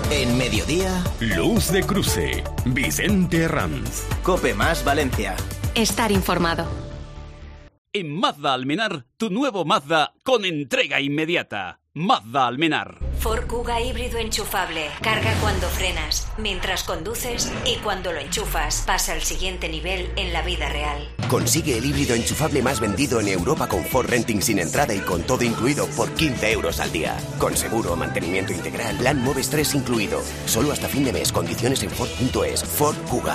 En Mediodía, Luz de Cruce, Vicente Herranz. COPE más Valencia. Estar informado. En Mazda Almenar, tu nuevo Mazda con entrega inmediata. Mazda Almenar. Ford Kuga híbrido enchufable. Carga cuando frenas, mientras conduces y cuando lo enchufas. Pasa al siguiente nivel en la vida real. Consigue el híbrido enchufable más vendido en Europa con Ford Renting sin entrada y con todo incluido por 15 euros al día. Con seguro, mantenimiento integral, plan Moves 3 incluido. Solo hasta fin de mes. Condiciones en Ford.es. Ford Kuga.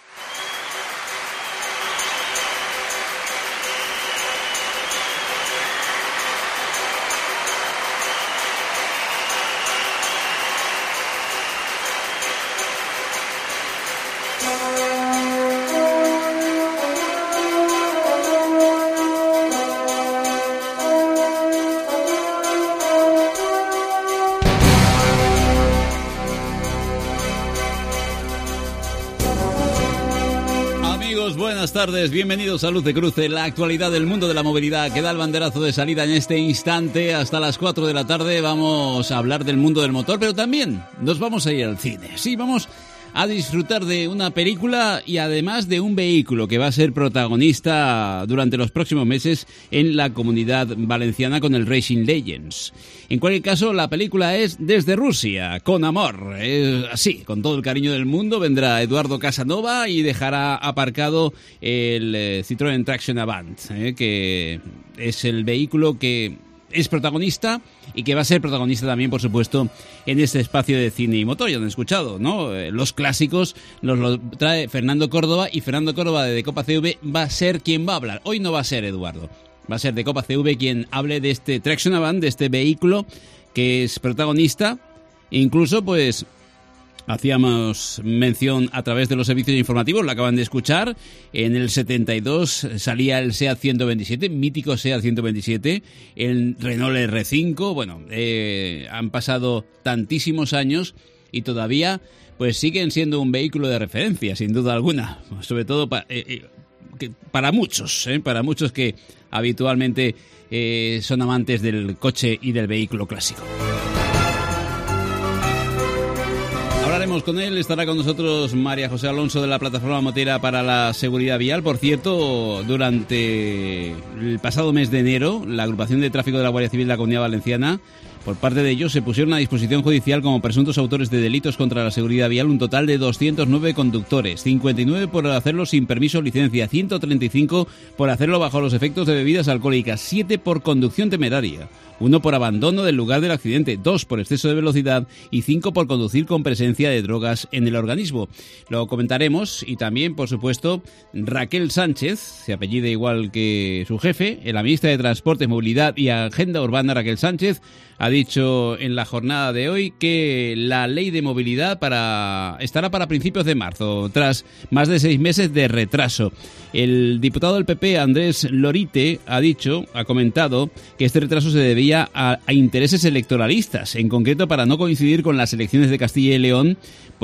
Buenas tardes, bienvenidos a Luz de Cruce, la actualidad del mundo de la movilidad que da el banderazo de salida en este instante. Hasta las 4 de la tarde vamos a hablar del mundo del motor, pero también nos vamos a ir al cine. Sí, vamos a disfrutar de una película y además de un vehículo que va a ser protagonista durante los próximos meses en la Comunidad Valenciana con el Racing Legends. En cualquier caso, la película es Desde Rusia, con amor. Así, con todo el cariño del mundo, vendrá Eduardo Casanova y dejará aparcado el Citroën Traction Avant, que es el vehículo que es protagonista y que va a ser protagonista también, por supuesto, en este espacio de cine y motor. Ya lo han escuchado, ¿no? Los clásicos nos lo trae Fernando Córdoba, y Fernando Córdoba de Copa CV va a ser quien va a hablar. Hoy no va a ser Eduardo, va a ser de Copa CV quien hable de este Traction Avant, de este vehículo que es protagonista. Incluso, pues, hacíamos mención a través de los servicios informativos, lo acaban de escuchar, en el 72 salía el SEAT 127, mítico SEAT 127, el Renault R5, bueno, han pasado tantísimos años y todavía pues siguen siendo un vehículo de referencia, sin duda alguna, sobre todo para muchos que habitualmente son amantes del coche y del vehículo clásico. Hablaremos con él, estará con nosotros María José Alonso de la Plataforma Motera para la Seguridad Vial. Por cierto, durante el pasado mes de enero, la Agrupación de Tráfico de la Guardia Civil de la Comunidad Valenciana, por parte de ellos, se pusieron a disposición judicial como presuntos autores de delitos contra la seguridad vial un total de 209 conductores, 59 por hacerlo sin permiso o licencia, 135 por hacerlo bajo los efectos de bebidas alcohólicas, 7 por conducción temeraria, 1 por abandono del lugar del accidente, 2 por exceso de velocidad y 5 por conducir con presencia de drogas en el organismo. Lo comentaremos, y también, por supuesto, Raquel Sánchez, se apellida igual que su jefe, la ministra de Transportes, Movilidad y Agenda Urbana, Raquel Sánchez, ha dicho en la jornada de hoy que la ley de movilidad estará para principios de marzo, tras más de 6 meses de retraso. El diputado del PP, Andrés Lorite, ha comentado que este retraso se debía a intereses electoralistas, en concreto para no coincidir con las elecciones de Castilla y León,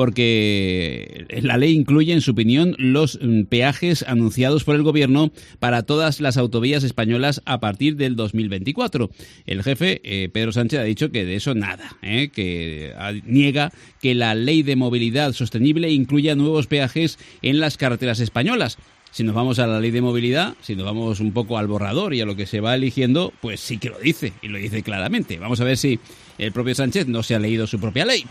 porque la ley incluye, en su opinión, los peajes anunciados por el gobierno para todas las autovías españolas a partir del 2024. El jefe, Pedro Sánchez, ha dicho que de eso nada, que niega que la ley de movilidad sostenible incluya nuevos peajes en las carreteras españolas. Si nos vamos a la ley de movilidad, si nos vamos un poco al borrador y a lo que se va eligiendo, pues sí que lo dice, y lo dice claramente. Vamos a ver si el propio Sánchez no se ha leído su propia ley.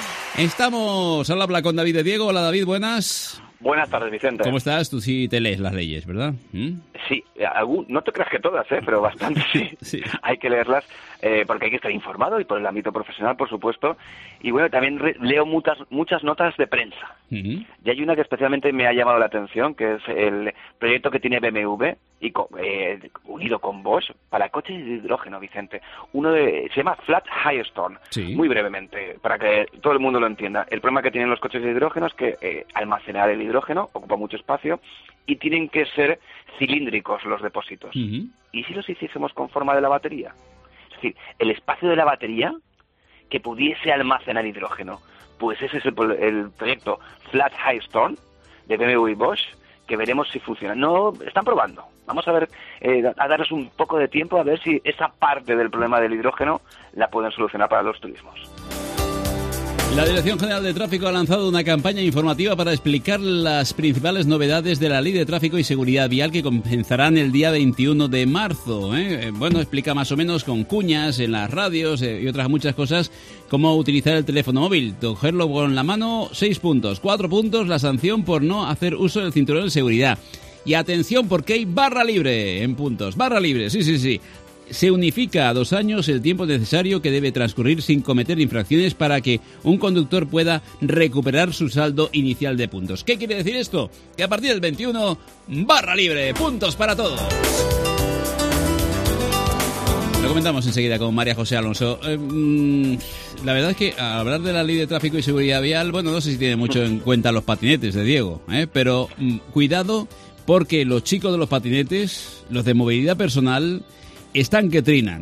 Estamos al habla con David de Diego. Hola, David, buenas. Buenas tardes, Vicente. ¿Cómo estás? Tú sí te lees las leyes, ¿verdad? Sí, no te creas que todas, pero bastante sí. Sí. Hay que leerlas porque hay que estar informado, y por el ámbito profesional, por supuesto. Y bueno, también leo muchas notas de prensa. Uh-huh. Y hay una que especialmente me ha llamado la atención, que es el proyecto que tiene BMW y unido con Bosch para coches de hidrógeno, Vicente. Se llama Flat Firestone. Sí. Muy brevemente, para que todo el mundo lo entienda. El problema que tienen los coches de hidrógeno es que almacenar el hidrógeno ocupa mucho espacio y tienen que ser cilíndricos los depósitos. Uh-huh. ¿Y si los hiciésemos con forma de la batería? Es decir, el espacio de la batería que pudiese almacenar hidrógeno. Pues ese es el proyecto Flat Firestone de BMW y Bosch, que veremos si funciona. No, están probando. Vamos a ver, a darles un poco de tiempo a ver si esa parte del problema del hidrógeno la pueden solucionar para los turismos. La Dirección General de Tráfico ha lanzado una campaña informativa para explicar las principales novedades de la Ley de Tráfico y Seguridad Vial que comenzarán el día 21 de marzo. Bueno, explica más o menos con cuñas en las radios y otras muchas cosas cómo utilizar el teléfono móvil, cogerlo con la mano, 6 puntos. 4 puntos la sanción por no hacer uso del cinturón de seguridad. Y atención porque hay barra libre en puntos. Barra libre, sí. Se unifica a 2 años el tiempo necesario que debe transcurrir sin cometer infracciones para que un conductor pueda recuperar su saldo inicial de puntos. ¿Qué quiere decir esto? Que a partir del 21, barra libre, puntos para todos. Lo comentamos enseguida con María José Alonso. La verdad es que al hablar de la Ley de Tráfico y Seguridad Vial, bueno, no sé si tiene mucho en cuenta los patinetes de Diego, pero cuidado porque los chicos de los patinetes, los de movilidad personal, están que trinan.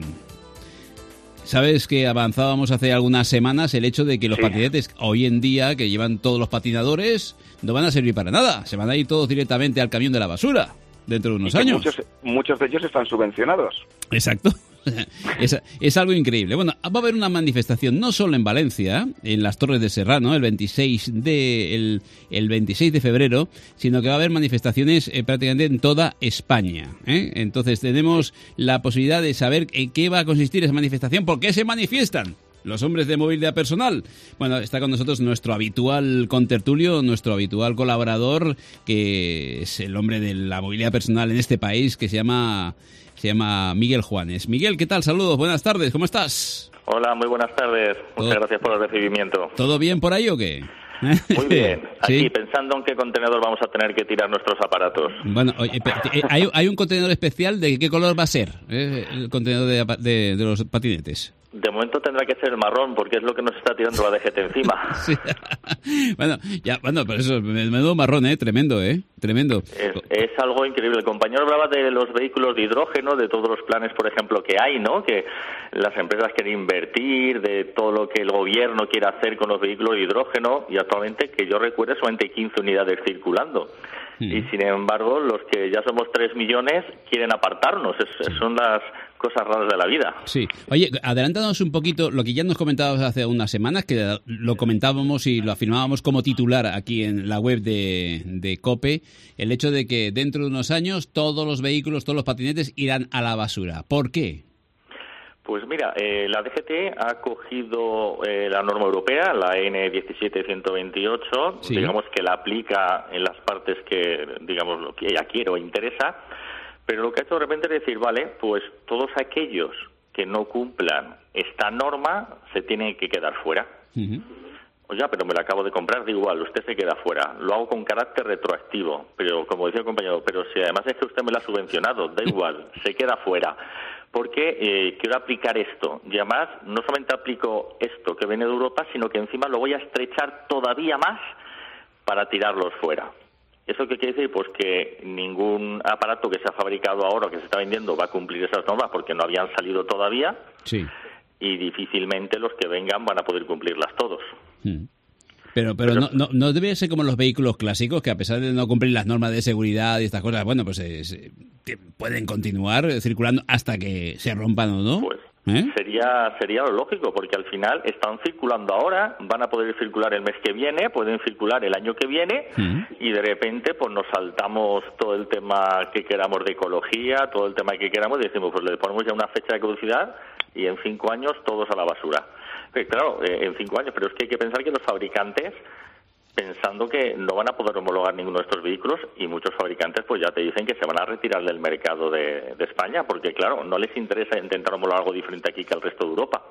Sabes que avanzábamos hace algunas semanas el hecho de que los patinetes hoy en día que llevan todos los patinadores no van a servir para nada. Se van a ir todos directamente al camión de la basura dentro de unos años. Muchos de ellos están subvencionados. Exacto. Es algo increíble. Bueno, va a haber una manifestación no solo en Valencia, en las Torres de Serrano, el 26 de febrero, sino que va a haber manifestaciones prácticamente en toda España. Entonces tenemos la posibilidad de saber en qué va a consistir esa manifestación, por qué se manifiestan los hombres de movilidad personal. Bueno, está con nosotros nuestro habitual contertulio, nuestro habitual colaborador, que es el hombre de la movilidad personal en este país, que se llama Miguel Juanes. Miguel, ¿qué tal? Saludos, buenas tardes, ¿cómo estás? Hola, muy buenas tardes. Muchas gracias por el recibimiento. ¿Todo bien por ahí o qué? Muy bien. Aquí, ¿sí? Pensando en qué contenedor vamos a tener que tirar nuestros aparatos. Bueno, hay un contenedor especial. ¿De qué color va a ser el contenedor de los patinetes? De momento tendrá que ser el marrón, porque es lo que nos está tirando la DGT encima. Sí. Bueno, pero eso, menudo marrón, tremendo, tremendo. Es algo increíble. El compañero hablaba de los vehículos de hidrógeno, de todos los planes, por ejemplo, que hay, ¿no? Que las empresas quieren invertir, de todo lo que el gobierno quiere hacer con los vehículos de hidrógeno, y actualmente, que yo recuerde, solamente 15 unidades circulando. Y sin embargo, los que ya somos 3 millones quieren apartarnos. Son las cosas raras de la vida. Sí. Oye, adelántanos un poquito lo que ya nos comentabas hace unas semanas, que lo comentábamos y lo afirmábamos como titular aquí en la web de COPE, el hecho de que dentro de unos años todos los vehículos, todos los patinetes irán a la basura. ¿Por qué? Pues mira, la DGT ha cogido la norma europea, la N17128, sí, digamos que la aplica en las partes que, digamos, lo que ella quiere o interesa, pero lo que ha hecho de repente es decir, vale, pues todos aquellos que no cumplan esta norma se tienen que quedar fuera. Oye, pero me la acabo de comprar, da igual, usted se queda fuera. Lo hago con carácter retroactivo, pero como decía el compañero, pero si además es que usted me la ha subvencionado, da igual, se queda fuera. Porque quiero aplicar esto. Y además, no solamente aplico esto que viene de Europa, sino que encima lo voy a estrechar todavía más para tirarlos fuera. ¿Eso qué quiere decir? Pues que ningún aparato que se ha fabricado ahora o que se está vendiendo va a cumplir esas normas porque no habían salido todavía. Sí. Y difícilmente los que vengan van a poder cumplirlas todos. Pero no debe ser como los vehículos clásicos, que a pesar de no cumplir las normas de seguridad y estas cosas, bueno, pues pueden continuar circulando hasta que se rompan o no. Pues sería lo lógico, porque al final están circulando ahora, van a poder circular el mes que viene, pueden circular el año que viene, y de repente pues nos saltamos todo el tema que queramos de ecología, todo el tema que queramos, y decimos, pues le ponemos ya una fecha de caducidad y en 5 años todos a la basura. Claro, en 5 años, pero es que hay que pensar que los fabricantes, pensando que no van a poder homologar ninguno de estos vehículos, y muchos fabricantes pues ya te dicen que se van a retirar del mercado de España, porque claro, no les interesa intentar homologar algo diferente aquí que al resto de Europa.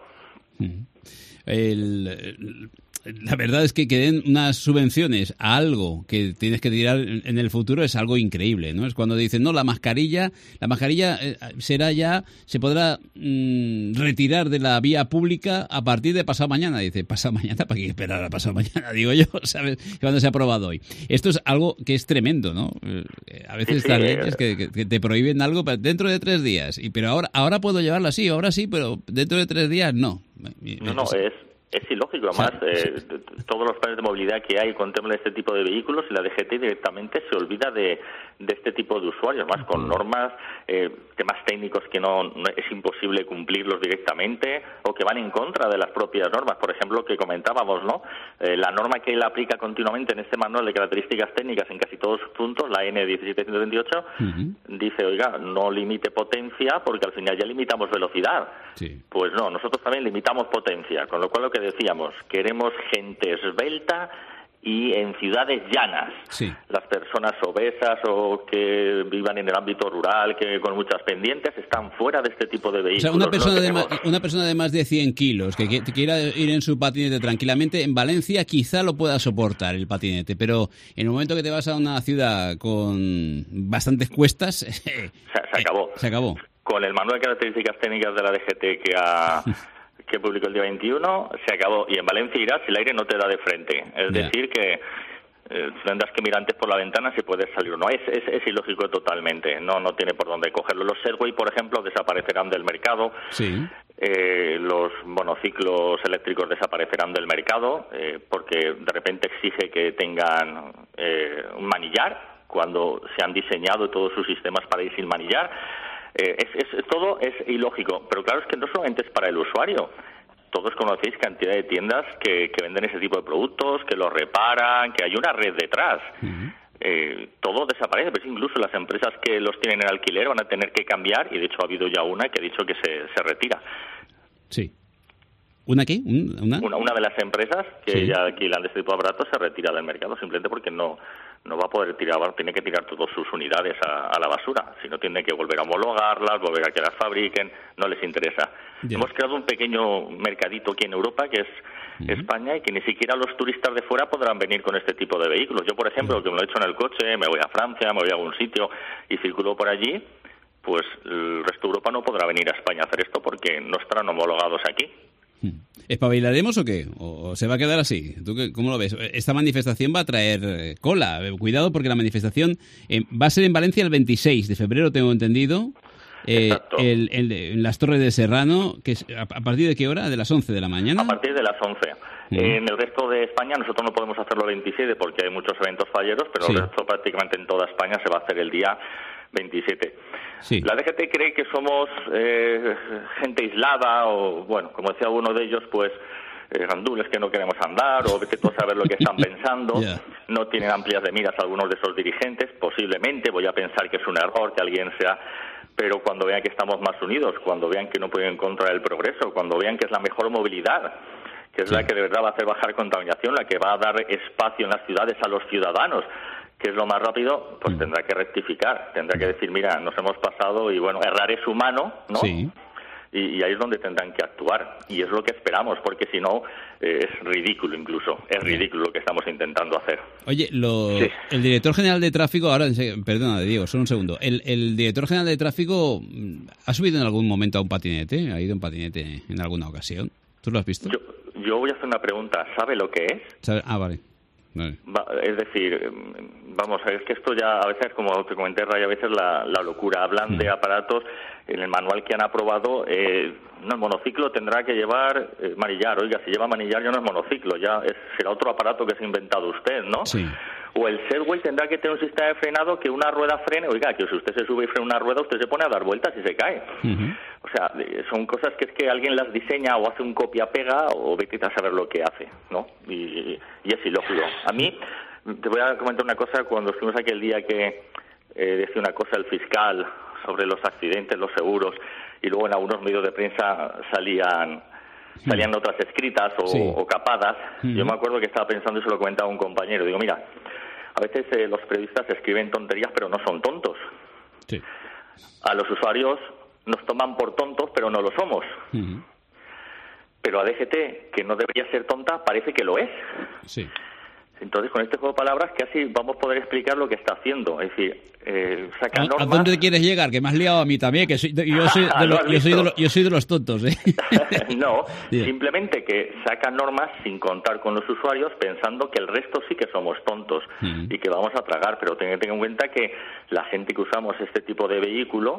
La verdad es que den unas subvenciones a algo que tienes que tirar en el futuro es algo increíble, ¿no? Es cuando dicen, no, la mascarilla será ya, se podrá retirar de la vía pública a partir de pasado mañana. Dice, pasado mañana, ¿para qué esperar a pasado mañana? Digo yo, ¿sabes? Cuando se ha aprobado hoy. Esto es algo que es tremendo, ¿no? A veces estas leyes que te prohíben algo dentro de 3 días. Pero ahora puedo llevarlo así, ahora sí, pero dentro de 3 días no. No, Es ilógico, además, todos los planes de movilidad que hay contemplan este tipo de vehículos y la DGT directamente se olvida de este tipo de usuarios, más con normas, temas técnicos que no es imposible cumplirlos directamente o que van en contra de las propias normas. Por ejemplo, que comentábamos, ¿no? La norma que él aplica continuamente en este manual de características técnicas en casi todos sus puntos, la N17128, dice, oiga, no limite potencia porque al final ya limitamos velocidad. Sí. Pues no, nosotros también limitamos potencia, con lo cual lo que decíamos, queremos gente esbelta y en ciudades llanas. Sí. Las personas obesas o que vivan en el ámbito rural, que con muchas pendientes, están fuera de este tipo de vehículos. O sea, una persona de más de 100 kilos que quiera ir en su patinete tranquilamente, en Valencia quizá lo pueda soportar el patinete, pero en el momento que te vas a una ciudad con bastantes cuestas... se acabó. Se acabó. Con el manual de características técnicas de la DGT que publicó el día 21, se acabó. Y en Valencia irás si el aire no te da de frente. Es decir, que tendrás que mirar antes por la ventana si puedes salir o no. Es ilógico totalmente. No tiene por dónde cogerlo. Los Segway, por ejemplo, desaparecerán del mercado. Sí. Los monociclos eléctricos desaparecerán del mercado porque de repente exige que tengan un manillar cuando se han diseñado todos sus sistemas para ir sin manillar. Todo es ilógico, pero claro, es que no solamente es para el usuario. Todos conocéis cantidad de tiendas que venden ese tipo de productos, que los reparan, que hay una red detrás. Todo desaparece, pero incluso las empresas que los tienen en alquiler van a tener que cambiar, y de hecho ha habido ya una que ha dicho que se retira. Sí. ¿Una qué? Una de las empresas que ya alquilan este tipo de aparatos se retira del mercado simplemente porque no va a poder tirar, tiene que tirar todas sus unidades a la basura, si no tiene que volver a homologarlas, volver a que las fabriquen, no les interesa. Hemos creado un pequeño mercadito aquí en Europa que es España y que ni siquiera los turistas de fuera podrán venir con este tipo de vehículos. Yo, por ejemplo, que me lo he hecho en el coche, me voy a Francia, me voy a algún sitio y circulo por allí, pues el resto de Europa no podrá venir a España a hacer esto porque no estarán homologados aquí. ¿Espabilaremos o qué? ¿O se va a quedar así? ¿Tú cómo lo ves? Esta manifestación va a traer cola. Cuidado porque la manifestación va a ser en Valencia el 26 de febrero, tengo entendido. En las Torres de Serrano, que es, ¿a partir de qué hora? ¿De las 11 de la mañana? A partir de las 11. En el resto de España nosotros no podemos hacerlo el 27 porque hay muchos eventos falleros, pero el resto prácticamente en toda España se va a hacer el día 27. Sí. La DGT cree que somos gente aislada o, bueno, como decía uno de ellos, pues gandules que no queremos andar o vete tú a saber lo que están pensando. No tienen amplias de miras algunos de esos dirigentes, posiblemente, voy a pensar que es un error que alguien sea, pero cuando vean que estamos más unidos, cuando vean que no pueden encontrar el progreso, cuando vean que es la mejor movilidad, que es la que de verdad va a hacer bajar contaminación, la que va a dar espacio en las ciudades a los ciudadanos, que es lo más rápido, pues tendrá que rectificar, tendrá que decir, mira, nos hemos pasado y bueno, errar es humano, ¿no? Sí. Y ahí es donde tendrán que actuar. Y es lo que esperamos, porque si no, es ridículo incluso. Es ridículo lo que estamos intentando hacer. Oye, el director general de tráfico, ahora, perdona, Diego, solo un segundo. El director general de tráfico ha subido en algún momento a un patinete, ha ido en patinete en alguna ocasión. ¿Tú lo has visto? Yo voy a hacer una pregunta. ¿Sabe lo que es? Vale. Es decir, vamos, es que esto ya a veces, como te comenté, Ray, a veces la locura. Hablan de aparatos, en el manual que han aprobado, el monociclo tendrá que llevar manillar. Oiga, si lleva manillar ya no es monociclo, ya será otro aparato que se ha inventado usted, ¿no? Sí. O el Segway tendrá que tener un sistema de frenado que una rueda frene. Oiga, que si usted se sube y frena una rueda, usted se pone a dar vueltas y se cae. O sea, son cosas que es que alguien las diseña o hace un copia-pega o vete a saber lo que hace, ¿no? Y es ilógico. A mí, te voy a comentar una cosa. Cuando estuvimos aquel día que decía una cosa el fiscal sobre los accidentes, los seguros, y luego en algunos medios de prensa salían otras escritas o capadas. Yo me acuerdo que estaba pensando y se lo comentaba a un compañero. Digo, mira, a veces los periodistas escriben tonterías, pero no son tontos. Sí. A los usuarios nos toman por tontos, pero no lo somos. Pero a DGT, que no debería ser tonta, parece que lo es. Sí. Entonces, con este juego de palabras, casi vamos a poder explicar lo que está haciendo. Es decir, saca normas... ¿A dónde quieres llegar? Que me has liado a mí también, que yo soy de los tontos, ¿eh? No, simplemente que saca normas sin contar con los usuarios, pensando que el resto sí que somos tontos y que vamos a tragar. Pero ten en cuenta que la gente que usamos este tipo de vehículo,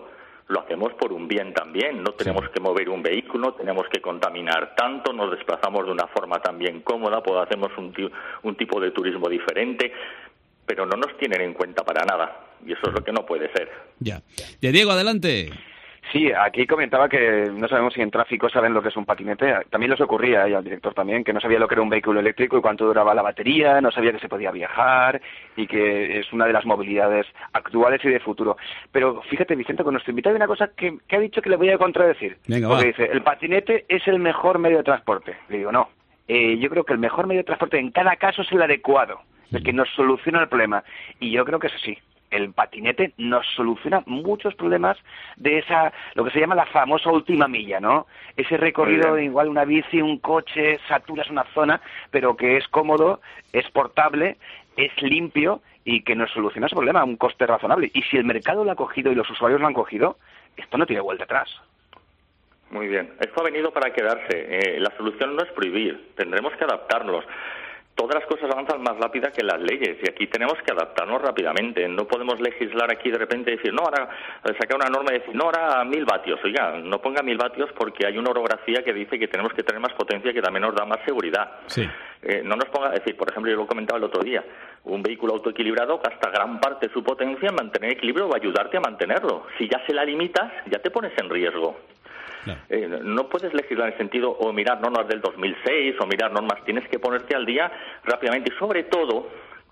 lo hacemos por un bien también. No tenemos que mover un vehículo, no tenemos que contaminar tanto, nos desplazamos de una forma también cómoda, pues hacemos un tipo de turismo diferente, pero no nos tienen en cuenta para nada. Y eso es lo que no puede ser. Ya. De Diego, adelante. Sí, aquí comentaba que no sabemos si en tráfico saben lo que es un patinete. También les ocurría, y al director también, que no sabía lo que era un vehículo eléctrico y cuánto duraba la batería, no sabía que se podía viajar y que es una de las movilidades actuales y de futuro. Pero fíjate, Vicente, con nuestro invitado hay una cosa que ha dicho que le voy a contradecir. Venga, porque va. dice, el patinete es el mejor medio de transporte. Le digo, no. Yo creo que el mejor medio de transporte en cada caso es el adecuado, el que nos soluciona el problema. Y yo creo que es así. El patinete nos soluciona muchos problemas de esa, lo que se llama la famosa última milla, ¿no? Ese recorrido de igual una bici, un coche, saturas una zona, pero que es cómodo, es portable, es limpio y que nos soluciona ese problema a un coste razonable. Y si el mercado lo ha cogido y los usuarios lo han cogido, esto no tiene vuelta atrás. Muy bien. Esto ha venido para quedarse. La solución no es prohibir. Tendremos que adaptarnos. Todas las cosas avanzan más rápida que las leyes y aquí tenemos que adaptarnos rápidamente. No podemos legislar aquí de repente y decir, no, ahora sacar una norma y decir, no, ahora 1000 vatios. Oiga, no ponga 1000 vatios porque hay una orografía que dice que tenemos que tener más potencia que también nos da más seguridad. Sí. No nos ponga, es decir, por ejemplo, yo lo comentaba el otro día, un vehículo autoequilibrado gasta gran parte de su potencia en mantener equilibrio o ayudarte a mantenerlo. Si ya se la limitas, ya te pones en riesgo. Claro. No puedes legislar en el sentido o mirar normas del 2006 o mirar normas, tienes que ponerte al día rápidamente y sobre todo,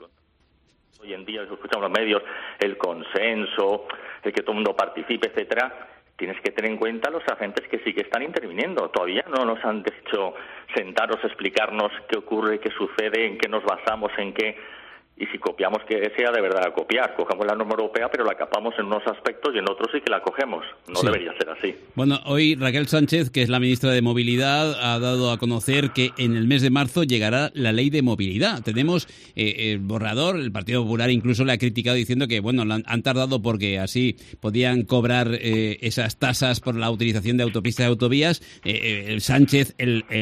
hoy en día escuchamos en los medios, el consenso, el que todo el mundo participe, etcétera. Tienes que tener en cuenta los agentes que sí que están interviniendo. Todavía no nos han hecho sentaros, explicarnos qué ocurre, qué sucede, en qué nos basamos, en qué... Y si copiamos, que sea de verdad copiar. Cogemos la norma europea, pero la capamos en unos aspectos y en otros sí que la cogemos. No debería ser así. Bueno, hoy Raquel Sánchez, que es la ministra de Movilidad, ha dado a conocer que en el mes de marzo llegará la ley de movilidad. Tenemos el borrador, el Partido Popular incluso le ha criticado diciendo que, bueno, han tardado porque así podían cobrar esas tasas por la utilización de autopistas y autovías. El Sánchez,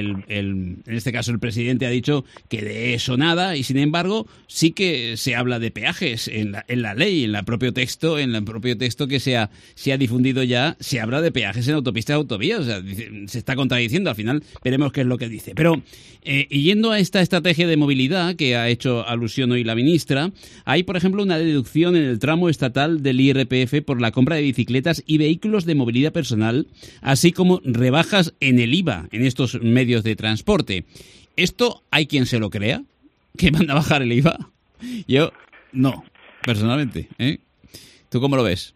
en este caso el presidente, ha dicho que de eso nada y, sin embargo, sí que se habla de peajes en la ley, en el propio texto que se ha difundido ya, se habla de peajes en autopistas y autovías. O sea, se está contradiciendo, al final veremos qué es lo que dice. Pero, y yendo a esta estrategia de movilidad que ha hecho alusión hoy la ministra, hay, por ejemplo, una deducción en el tramo estatal del IRPF por la compra de bicicletas y vehículos de movilidad personal, así como rebajas en el IVA en estos medios de transporte. ¿Esto hay quien se lo crea? ¿Que van a bajar el IVA? Yo no, personalmente. ¿Tú cómo lo ves?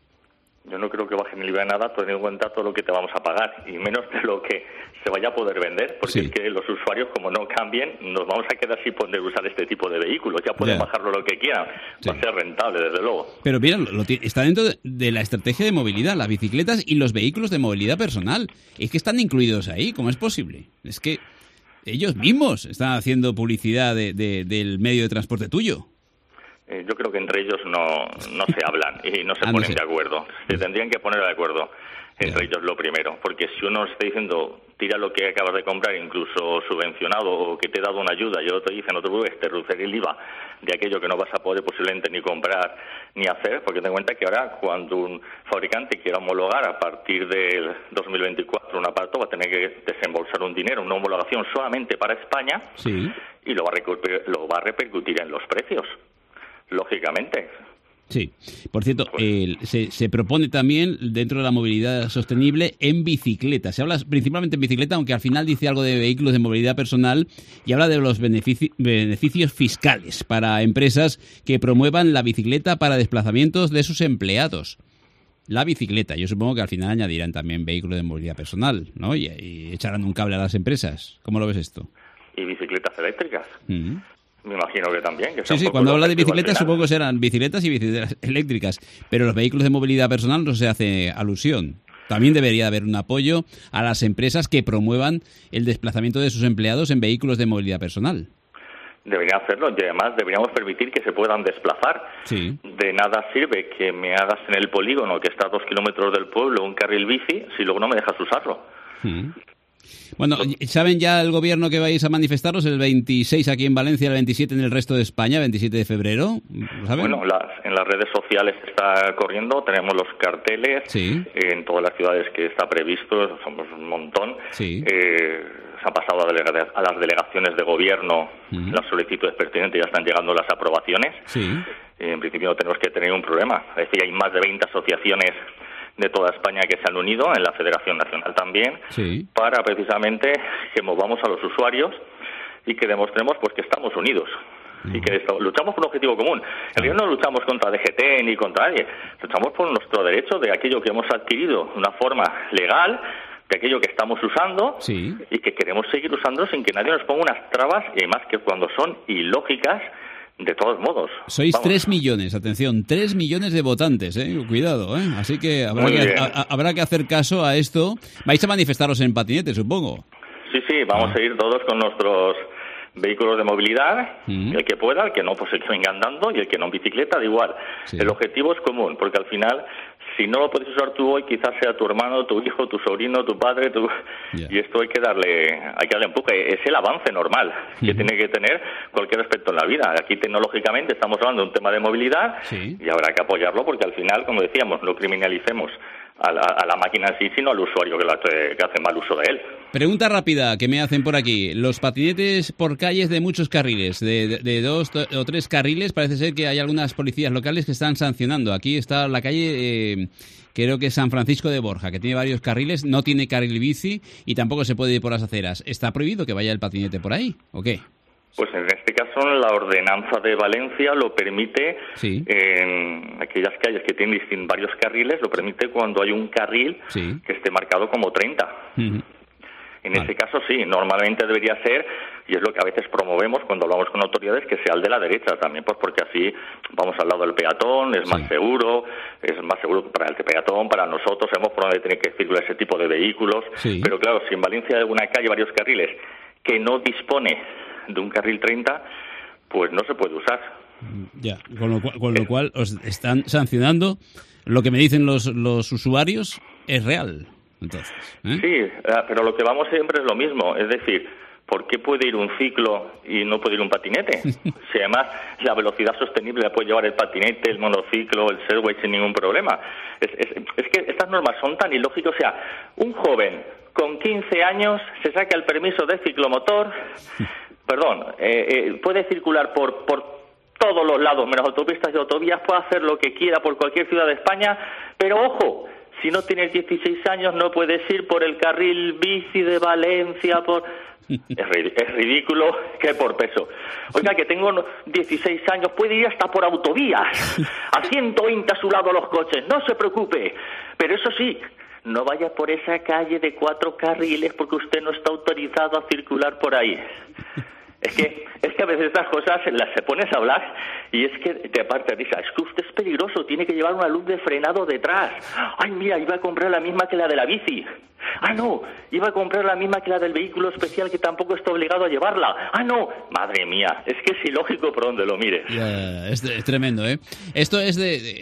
Yo no creo que bajen el IVA de nada, teniendo en cuenta todo lo que te vamos a pagar y menos de lo que se vaya a poder vender, porque es que los usuarios, como no cambien, nos vamos a quedar sin poder usar este tipo de vehículos. Ya pueden bajarlo lo que quieran, va a ser rentable, desde luego. Pero mira, está dentro de la estrategia de movilidad, las bicicletas y los vehículos de movilidad personal. Es que están incluidos ahí, ¿cómo es posible? Es que ellos mismos están haciendo publicidad del medio de transporte tuyo. Yo creo que entre ellos no se hablan y no se ponen de acuerdo. Se tendrían que poner de acuerdo entre ellos lo primero, porque si uno está diciendo tira lo que acabas de comprar, incluso subvencionado, o que te he dado una ayuda, y el otro dice no te preocupes, te reduciré el IVA de aquello que no vas a poder posiblemente ni comprar ni hacer, porque ten en cuenta que ahora cuando un fabricante quiera homologar a partir del 2024 un aparato va a tener que desembolsar un dinero, una homologación solamente para España, y lo va a repercutir en los precios, lógicamente. Sí. Por cierto, se propone también dentro de la movilidad sostenible en bicicleta. Se habla principalmente en bicicleta, aunque al final dice algo de vehículos de movilidad personal y habla de los beneficios fiscales para empresas que promuevan la bicicleta para desplazamientos de sus empleados. La bicicleta, yo supongo que al final añadirán también vehículos de movilidad personal, ¿no? Y echarán un cable a las empresas. ¿Cómo lo ves esto? ¿Y bicicletas eléctricas? Me imagino que también. Que sí, cuando habla de bicicletas supongo que serán bicicletas y bicicletas eléctricas, pero los vehículos de movilidad personal no se hace alusión. También debería haber un apoyo a las empresas que promuevan el desplazamiento de sus empleados en vehículos de movilidad personal. Deberían hacerlo y además deberíamos permitir que se puedan desplazar. Sí. De nada sirve que me hagas en el polígono que está a 2 kilómetros del pueblo un carril bici si luego no me dejas usarlo. Bueno, ¿saben ya el gobierno que vais a manifestaros el 26 aquí en Valencia, el 27 en el resto de España, 27 de febrero? ¿Lo saben? Bueno, en las redes sociales está corriendo, tenemos los carteles, sí. En todas las ciudades que está previsto, somos un montón. Sí. Se ha pasado a las delegaciones de gobierno, las solicitudes pertinentes, ya están llegando las aprobaciones. Sí. En principio no tenemos que tener un problema. Es decir, hay más de 20 asociaciones de toda España que se han unido, en la Federación Nacional también, sí. para precisamente que movamos a los usuarios y que demostremos pues que estamos unidos y que luchamos por un objetivo común. En realidad no luchamos contra DGT ni contra nadie, luchamos por nuestro derecho de aquello que hemos adquirido de una forma legal, de aquello que estamos usando, sí. y que queremos seguir usando sin que nadie nos ponga unas trabas, y además que cuando son ilógicas, de todos modos. Sois 3 millones, atención, 3 millones de votantes, cuidado, así que habrá que hacer caso a esto. Vais a manifestaros en patinete, supongo. Sí, vamos a ir todos con nuestros vehículos de movilidad, el que pueda, el que no, pues el que venga andando, y el que no en bicicleta, da igual. Sí. El objetivo es común, porque al final, si no lo puedes usar tú hoy, quizás sea tu hermano, tu hijo, tu sobrino, tu padre, y esto hay que darle empuje. Es el avance normal que tiene que tener cualquier aspecto en la vida. Aquí tecnológicamente estamos hablando de un tema de movilidad, sí. Y habrá que apoyarlo porque al final, como decíamos, no criminalicemos a la máquina en sí, sino al usuario que hace mal uso de él. Pregunta rápida que me hacen por aquí. Los patinetes por calles de muchos carriles, de 2 o 3 carriles, parece ser que hay algunas policías locales que están sancionando. Aquí está la calle, creo que San Francisco de Borja, que tiene varios carriles, no tiene carril bici y tampoco se puede ir por las aceras. ¿Está prohibido que vaya el patinete por ahí o qué? Pues en este caso la ordenanza de Valencia lo permite, sí. En aquellas calles que tienen varios carriles, lo permite cuando hay un carril, sí. Que esté marcado como 30. En ese caso sí, normalmente debería ser, y es lo que a veces promovemos cuando hablamos con autoridades, que sea el de la derecha también, pues porque así vamos al lado del peatón, es más seguro para el peatón, para nosotros, sabemos por dónde tiene que circular ese tipo de vehículos, sí. Pero claro, si en Valencia hay una calle, varios carriles, que no dispone de un carril 30, pues no se puede usar. Ya, con lo cual os están sancionando. Lo que me dicen los usuarios es real, entonces. Sí, pero lo que vamos siempre es lo mismo, es decir, ¿por qué puede ir un ciclo y no puede ir un patinete? Si además la velocidad sostenible la puede llevar el patinete, el monociclo, el Segway sin ningún problema. Es que estas normas son tan ilógicas. O sea, un joven con 15 años se saca el permiso de ciclomotor, puede circular por todos los lados, menos autopistas y autovías, puede hacer lo que quiera por cualquier ciudad de España, pero ojo, si no tienes 16 años no puedes ir por el carril bici de Valencia, Es ridículo que por peso. Oiga, que tengo 16 años, puede ir hasta por autovías, a 120 a su lado los coches, no se preocupe, pero eso sí, no vaya por esa calle de 4 carriles porque usted no está autorizado a circular por ahí. Es que a veces estas cosas las se pones a hablar y es que te parte risa. Es que usted es peligroso, tiene que llevar una luz de frenado detrás. Ay, mira, iba a comprar la misma que la de la bici. Ah, no, iba a comprar la misma que la del vehículo especial que tampoco está obligado a llevarla. Ah, no, madre mía, es que es ilógico por donde lo mires. Es tremendo, ¿eh? Esto es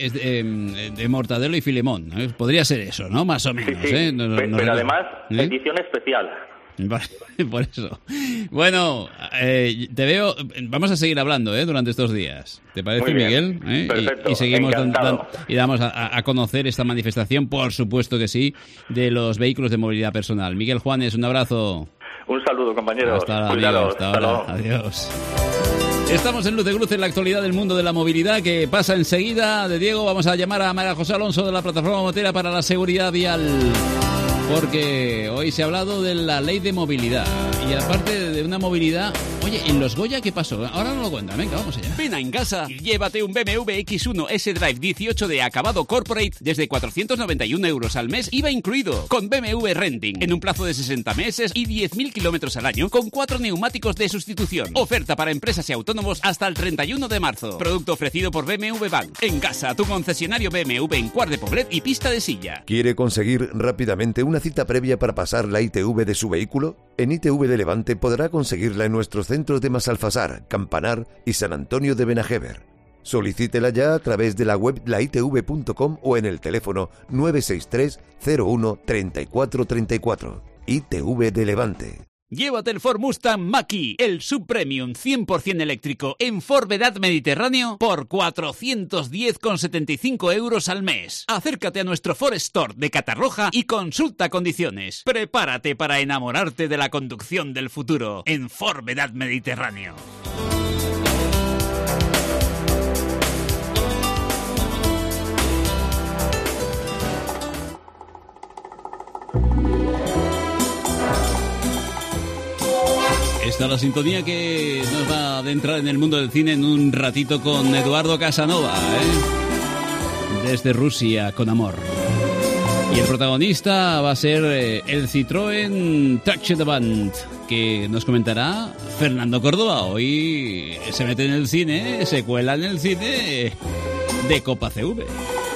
de Mortadelo y Filemón, ¿eh? Podría ser eso, ¿no? Más o menos, sí, ¿eh? Pero además, edición especial. Vale, por eso. Bueno, te veo. Vamos a seguir hablando durante estos días. ¿Te parece, Miguel? Perfecto. Y seguimos y damos a conocer esta manifestación, por supuesto que sí, de los vehículos de movilidad personal. Miguel Juanes, un abrazo. Un saludo, compañeros. Hasta ahora. Adiós. Estamos en Luz de Cruz en la actualidad del mundo de la movilidad que pasa enseguida. De Diego, vamos a llamar a María José Alonso de la Plataforma Motera para la Seguridad Vial. Porque hoy se ha hablado de la ley de movilidad y aparte de una movilidad... Oye, ¿en los Goya qué pasó? Ahora no lo cuentan, venga, vamos allá. Ven a Engasa y llévate un BMW X1 S-Drive 18 de acabado Corporate desde 491 € al mes, IVA incluido, con BMW Renting, en un plazo de 60 meses y 10.000 kilómetros al año, con 4 neumáticos de sustitución. Oferta para empresas y autónomos hasta el 31 de marzo. Producto ofrecido por BMW Bank. Engasa, tu concesionario BMW en Quart de Poblet y Pista de Silla. ¿Quiere conseguir rápidamente una cita previa para pasar la ITV de su vehículo? En ITV de Levante podrá conseguirla en nuestros centros de Masalfasar, Campanar y San Antonio de Benajever. Solicítela ya a través de la web laitv.com o en el teléfono 963 01 34 34. ITV de Levante. Llévate el Ford Mustang Mach-E, el subpremium 100% eléctrico en Ford Vedad Mediterráneo por 410,75 € al mes. Acércate a nuestro Ford Store de Catarroja y consulta condiciones. Prepárate para enamorarte de la conducción del futuro en Ford Vedad Mediterráneo. Esta es la sintonía que nos va a adentrar en el mundo del cine en un ratito con Eduardo Casanova, desde Rusia, con amor. Y el protagonista va a ser el Citroën Traction Avant, que nos comentará Fernando Córdoba. Hoy se mete en el cine, se cuela en el cine de Copa CV.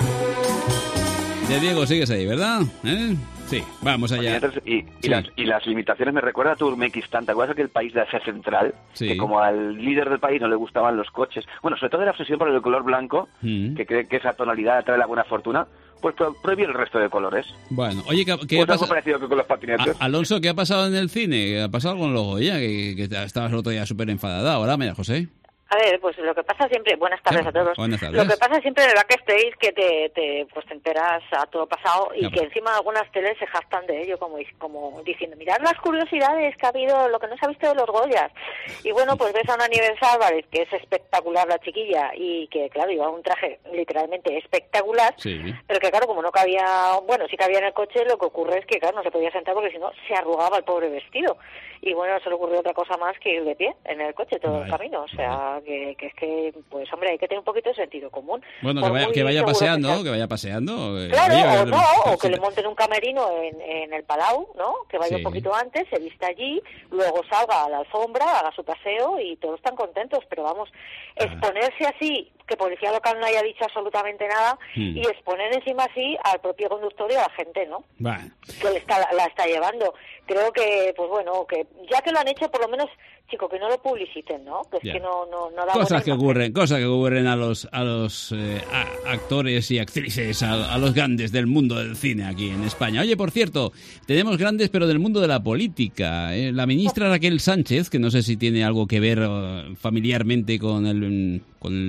De Diego, sigues ahí, ¿verdad? Sí, vamos allá. Y las limitaciones me recuerda a Turkmenistán. ¿Te acuerdas aquel país de Asia Central? Sí. Que como al líder del país no le gustaban los coches. Bueno, sobre todo de la obsesión por el color blanco, que cree que esa tonalidad trae la buena fortuna, pues prohíbe el resto de colores. Bueno, oye, ¿qué pues algo parecido que con los patinetes. Alonso, ¿qué ha pasado en el cine? ¿Ha pasado algo con los Goya? Que estabas el otro día súper enfadada. Ahora, María José. A ver, pues lo que pasa siempre... Buenas tardes a todos. Buenas tardes. Lo que pasa siempre en el backstage que te enteras a todo pasado y que encima algunas teles se jactan de ello, como diciendo, mirad las curiosidades que ha habido, lo que no se ha visto de los Goyas. Y bueno, pues ves a una Nieves Álvarez, que es espectacular la chiquilla, y que, claro, lleva un traje literalmente espectacular, pero que, claro, como no cabía... Bueno, sí cabía en el coche, lo que ocurre es que, claro, no se podía sentar porque si no se arrugaba el pobre vestido. Y bueno, no se le ocurrió otra cosa más que ir de pie en el coche todo el camino, o sea... Que es que, pues hombre, hay que tener un poquito de sentido común. Bueno, que vaya paseando, que vaya paseando. Claro, o que le monten un camerino en el Palau, ¿no? Que vaya un poquito antes, se vista allí, luego salga a la alfombra, haga su paseo y todos están contentos, pero vamos, exponerse así, que policía local no haya dicho absolutamente nada, y exponer encima así al propio conductor y a la gente, ¿no? Que la está llevando. Creo que, pues bueno, que ya que lo han hecho, por lo menos, chico, que no lo publiciten, ¿no? Que es que no da cosas que ocurren a los actores y actrices, a los grandes del mundo del cine aquí en España. Oye, por cierto, tenemos grandes, pero del mundo de la política. La ministra Raquel Sánchez, que no sé si tiene algo que ver familiarmente con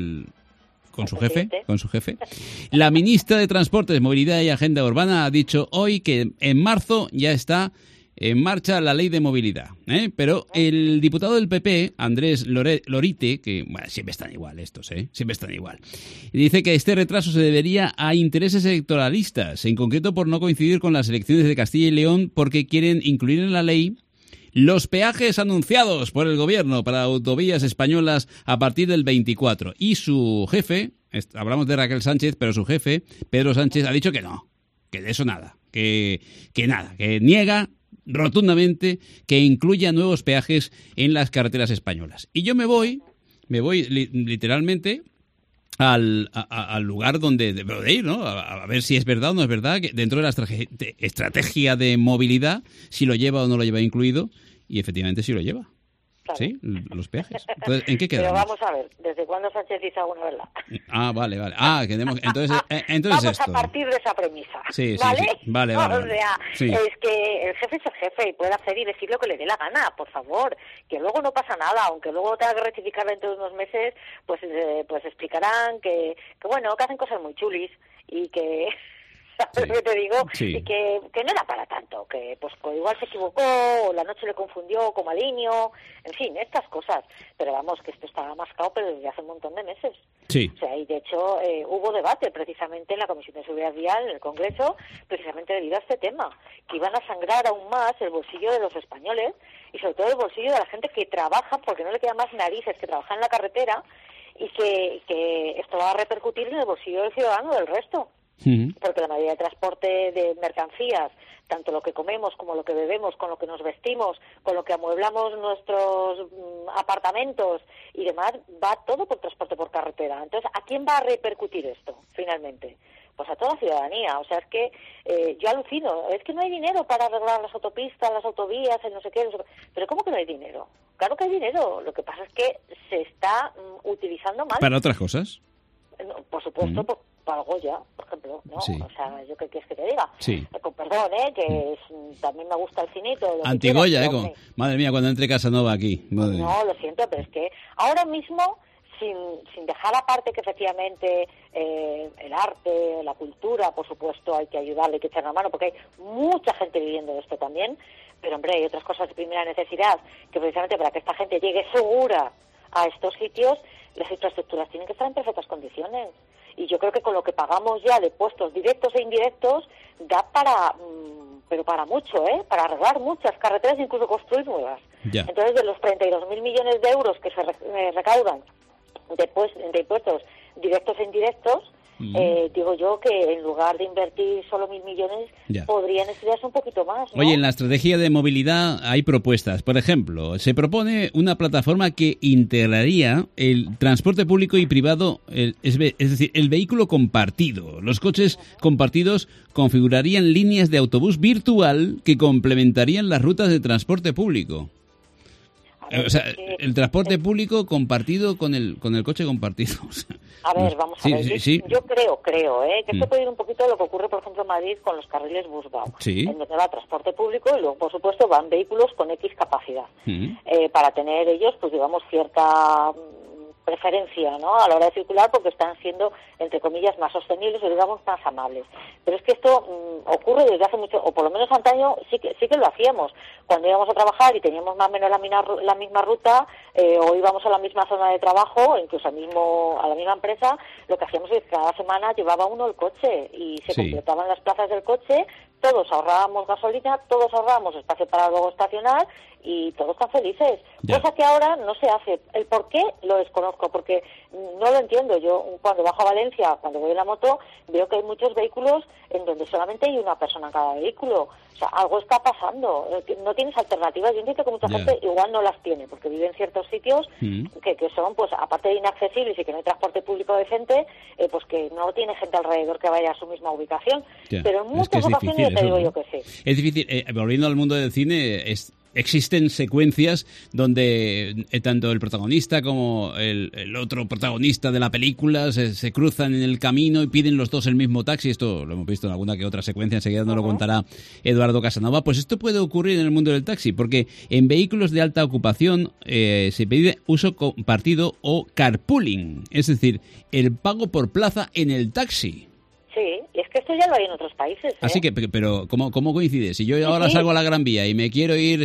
su jefe. La ministra de Transportes, Movilidad y Agenda Urbana ha dicho hoy que en marzo ya está en marcha la ley de movilidad, pero el diputado del PP, Andrés Lorite, que bueno, siempre están igual estos, siempre están igual, dice que este retraso se debería a intereses electoralistas, en concreto por no coincidir con las elecciones de Castilla y León, porque quieren incluir en la ley los peajes anunciados por el gobierno para autovías españolas a partir del 24. Y su jefe, hablamos de Raquel Sánchez, pero su jefe, Pedro Sánchez, ha dicho que no, que de eso nada, que niega rotundamente que incluya nuevos peajes en las carreteras españolas. Y yo me voy literalmente al lugar donde debo de ir, ¿no? A ver si es verdad o no es verdad, que dentro de la estrategia de movilidad, si lo lleva o no lo lleva incluido, y efectivamente sí lo lleva. Claro. Sí, los peajes. Entonces, ¿en qué quedamos? Pero vamos a ver, ¿desde cuándo Sánchez dice alguna verdad? Vale. Entonces vamos a partir de esa premisa. Sí, ¿vale? Sí. Vale. O sea, es que el jefe es el jefe y puede hacer y decir lo que le dé la gana, por favor, que luego no pasa nada, aunque luego tenga que rectificar dentro de unos meses, pues explicarán que bueno, que hacen cosas muy chulis y que... ¿Sabes lo que te digo? Sí. Y que no era para tanto, que pues igual se equivocó, o la noche le confundió con Maliño, en fin, estas cosas. Pero vamos, que esto estaba mascado pero desde hace un montón de meses. Sí. O sea, y de hecho hubo debate precisamente en la Comisión de Seguridad Vial, en el Congreso, precisamente debido a este tema, que iban a sangrar aún más el bolsillo de los españoles y sobre todo el bolsillo de la gente que trabaja, porque no le quedan más narices que trabajar en la carretera, y que esto va a repercutir en el bolsillo del ciudadano del resto. Porque la mayoría de transporte de mercancías, tanto lo que comemos como lo que bebemos, con lo que nos vestimos, con lo que amueblamos nuestros apartamentos y demás, va todo por transporte por carretera. Entonces, ¿a quién va a repercutir esto, finalmente? Pues a toda la ciudadanía. O sea, es que yo alucino. Es que no hay dinero para arreglar las autopistas, las autovías, el no sé qué. Pero ¿cómo que no hay dinero? Claro que hay dinero. Lo que pasa es que se está utilizando mal. ¿Para otras cosas? No, por supuesto, para Goya, por ejemplo, ¿no? Sí. O sea, ¿yo qué quieres que te diga? Sí. Con perdón, también me gusta el cinito. Antigoya, madre mía, cuando entre Casanova aquí. Madre. No, lo siento, pero es que ahora mismo, sin dejar aparte que efectivamente el arte, la cultura, por supuesto, hay que ayudarle, hay que echar la mano, porque hay mucha gente viviendo de esto también, pero hombre, hay otras cosas de primera necesidad, que precisamente para que esta gente llegue segura a estos sitios, las infraestructuras tienen que estar en perfectas condiciones. Y yo creo que con lo que pagamos ya de puestos directos e indirectos, da pero para mucho, para arreglar muchas carreteras e incluso construir nuevas. Ya. Entonces, de los 32.000 millones de euros que se recaudan de impuestos directos e indirectos, digo yo que en lugar de invertir solo 1.000 millones, podrían estudiarse un poquito más, ¿no? Oye, en la estrategia de movilidad hay propuestas. Por ejemplo, se propone una plataforma que integraría el transporte público y privado, es decir, el vehículo compartido. Los coches compartidos configurarían líneas de autobús virtual que complementarían las rutas de transporte público. O sea, el transporte público compartido con el coche compartido. O sea, a ver, vamos a ver. Sí. Yo creo que esto puede ir un poquito de lo que ocurre, por ejemplo, en Madrid con los carriles Busbau, en donde va transporte público y luego, por supuesto, van vehículos con X capacidad, para tener ellos, pues digamos, cierta preferencia, ¿no?, a la hora de circular, porque están siendo, entre comillas, más sostenibles o, digamos, más amables. Pero es que esto ocurre desde hace mucho, o por lo menos antaño sí que lo hacíamos. Cuando íbamos a trabajar y teníamos más o menos la misma ruta, o íbamos a la misma zona de trabajo, incluso a la misma empresa, lo que hacíamos es que cada semana llevaba uno el coche y se completaban las plazas del coche, todos ahorrábamos gasolina, todos ahorrábamos espacio para luego estacionar y todos están felices. Cosa que ahora no se hace. El por qué lo desconozco, porque no lo entiendo. Yo cuando bajo a Valencia, cuando voy en la moto, veo que hay muchos vehículos en donde solamente hay una persona en cada vehículo. O sea, algo está pasando. No tienes alternativas. Yo entiendo que mucha gente igual no las tiene, porque vive en ciertos sitios que son, pues, aparte de inaccesibles y que no hay transporte público decente, pues que no tiene gente alrededor que vaya a su misma ubicación. Pero en muchas ocasiones te digo yo que sí. Es difícil. Volviendo al mundo del cine, existen secuencias donde tanto el protagonista como el otro protagonista de la película se cruzan en el camino y piden los dos el mismo taxi. Esto lo hemos visto en alguna que otra secuencia, enseguida nos lo contará Eduardo Casanova. Pues esto puede ocurrir en el mundo del taxi, porque en vehículos de alta ocupación se pide uso compartido o carpooling, es decir, el pago por plaza en el taxi. Sí, y es que esto ya lo hay en otros países. Así que, pero ¿cómo coincide? Si yo ahora salgo a la Gran Vía y me quiero ir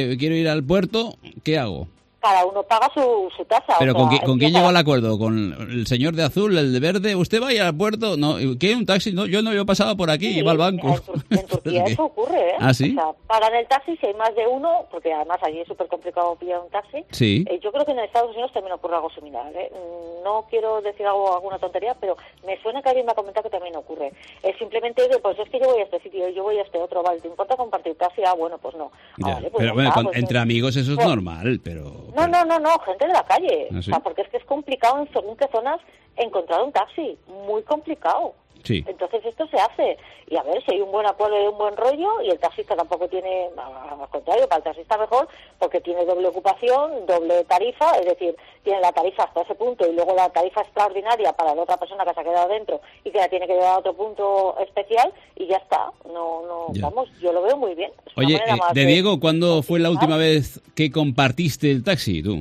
al puerto, ¿qué hago? Cada uno paga su tasa. Pero ¿con quién llegó al acuerdo? ¿Con el señor de azul, el de verde? ¿Usted va a ir al puerto? No, ¿qué? ¿Un taxi? No, yo pasaba por aquí, iba al banco. En Turquía eso ocurre, ¿eh? ¿Ah, sí? O sea, pagan el taxi si hay más de uno, porque además allí es súper complicado pillar un taxi. Sí. Yo creo que en Estados Unidos también ocurre algo similar, ¿eh? No quiero decir alguna tontería, pero me suena que alguien me ha comentado que también ocurre. Es simplemente que, pues es que yo voy a este sitio, yo voy a este otro, ¿vale? ¿Te importa compartir taxi? Ah, bueno, pues no. Vale, pues pero bueno, entre amigos eso es normal, pero... No, gente de la calle. ¿Ah, sí? O sea, porque es que es complicado en según qué zonas encontrar un taxi. Muy complicado. Sí. Entonces esto se hace. Y a ver, si hay un buen acuerdo y un buen rollo, y el taxista tampoco tiene, al contrario, para el taxista mejor, porque tiene doble ocupación, doble tarifa, es decir, tiene la tarifa hasta ese punto y luego la tarifa extraordinaria para la otra persona que se ha quedado dentro y que la tiene que llevar a otro punto especial, y ya está. Vamos, yo lo veo muy bien. Oye, Diego, ¿cuándo fue la última vez que compartiste el taxi, tú?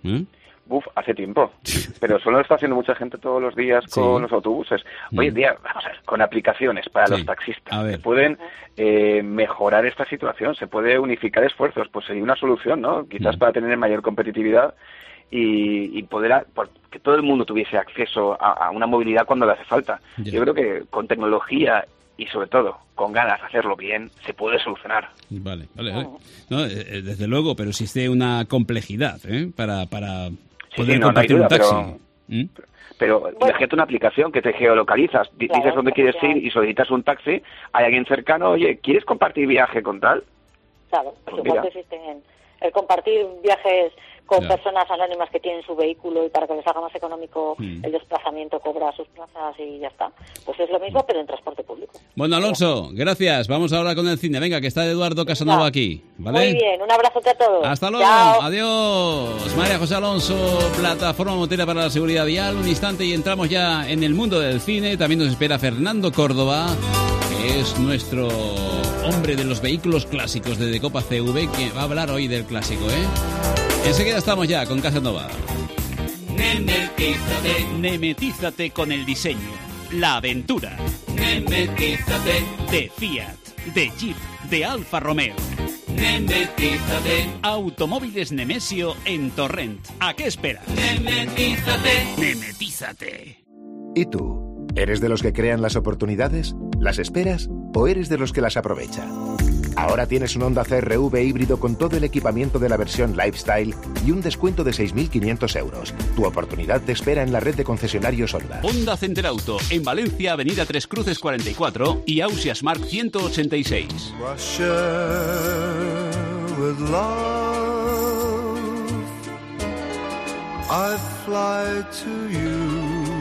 Hace tiempo, pero eso lo está haciendo mucha gente todos los días con los autobuses. Hoy en día, vamos a ver, con aplicaciones para los taxistas, se pueden mejorar esta situación, se puede unificar esfuerzos, pues sería una solución, ¿no? Quizás para tener mayor competitividad y poder que todo el mundo tuviese acceso a una movilidad cuando le hace falta. Yo creo que con tecnología y sobre todo con ganas de hacerlo bien, se puede solucionar. Vale. No, desde luego, pero existe una complejidad para poder compartir un taxi. Pero imagínate una aplicación que te geolocalizas, dices dónde quieres ir y solicitas un taxi, hay alguien cercano, oye, ¿quieres compartir viaje con tal? Claro, pues igual que existen el compartir viajes con personas anónimas que tienen su vehículo y para que les haga más económico el desplazamiento cobra sus plazas y ya está. Pues es lo mismo, pero en transporte público. Bueno, Alonso, gracias. Vamos ahora con el cine. Venga, que está Eduardo Casanova aquí, ¿vale? Muy bien, un abrazote a todos. Hasta luego. Chao. Adiós. María José Alonso, Plataforma Motera para la Seguridad Vial. Un instante y entramos ya en el mundo del cine. También nos espera Fernando Córdoba, que es nuestro hombre de los vehículos clásicos de Decopa CV, que va a hablar hoy del clásico, ¿eh? Enseguida estamos ya con Casanova. Nemetízate con el diseño, la aventura. Nemetízate de Fiat, de Jeep, de Alfa Romeo. Nemetízate. Automóviles Nemesio en Torrent. ¿A qué esperas? Nemetízate. ¿Y tú? ¿Eres de los que crean las oportunidades? ¿Las esperas? ¿O eres de los que las aprovecha? Ahora tienes un Honda CR-V híbrido con todo el equipamiento de la versión Lifestyle y un descuento de 6.500 euros. Tu oportunidad te espera en la red de concesionarios Honda. Honda Center Auto, en Valencia, Avenida Tres Cruces 44 y Ausias Mark 186. With love, I fly to you,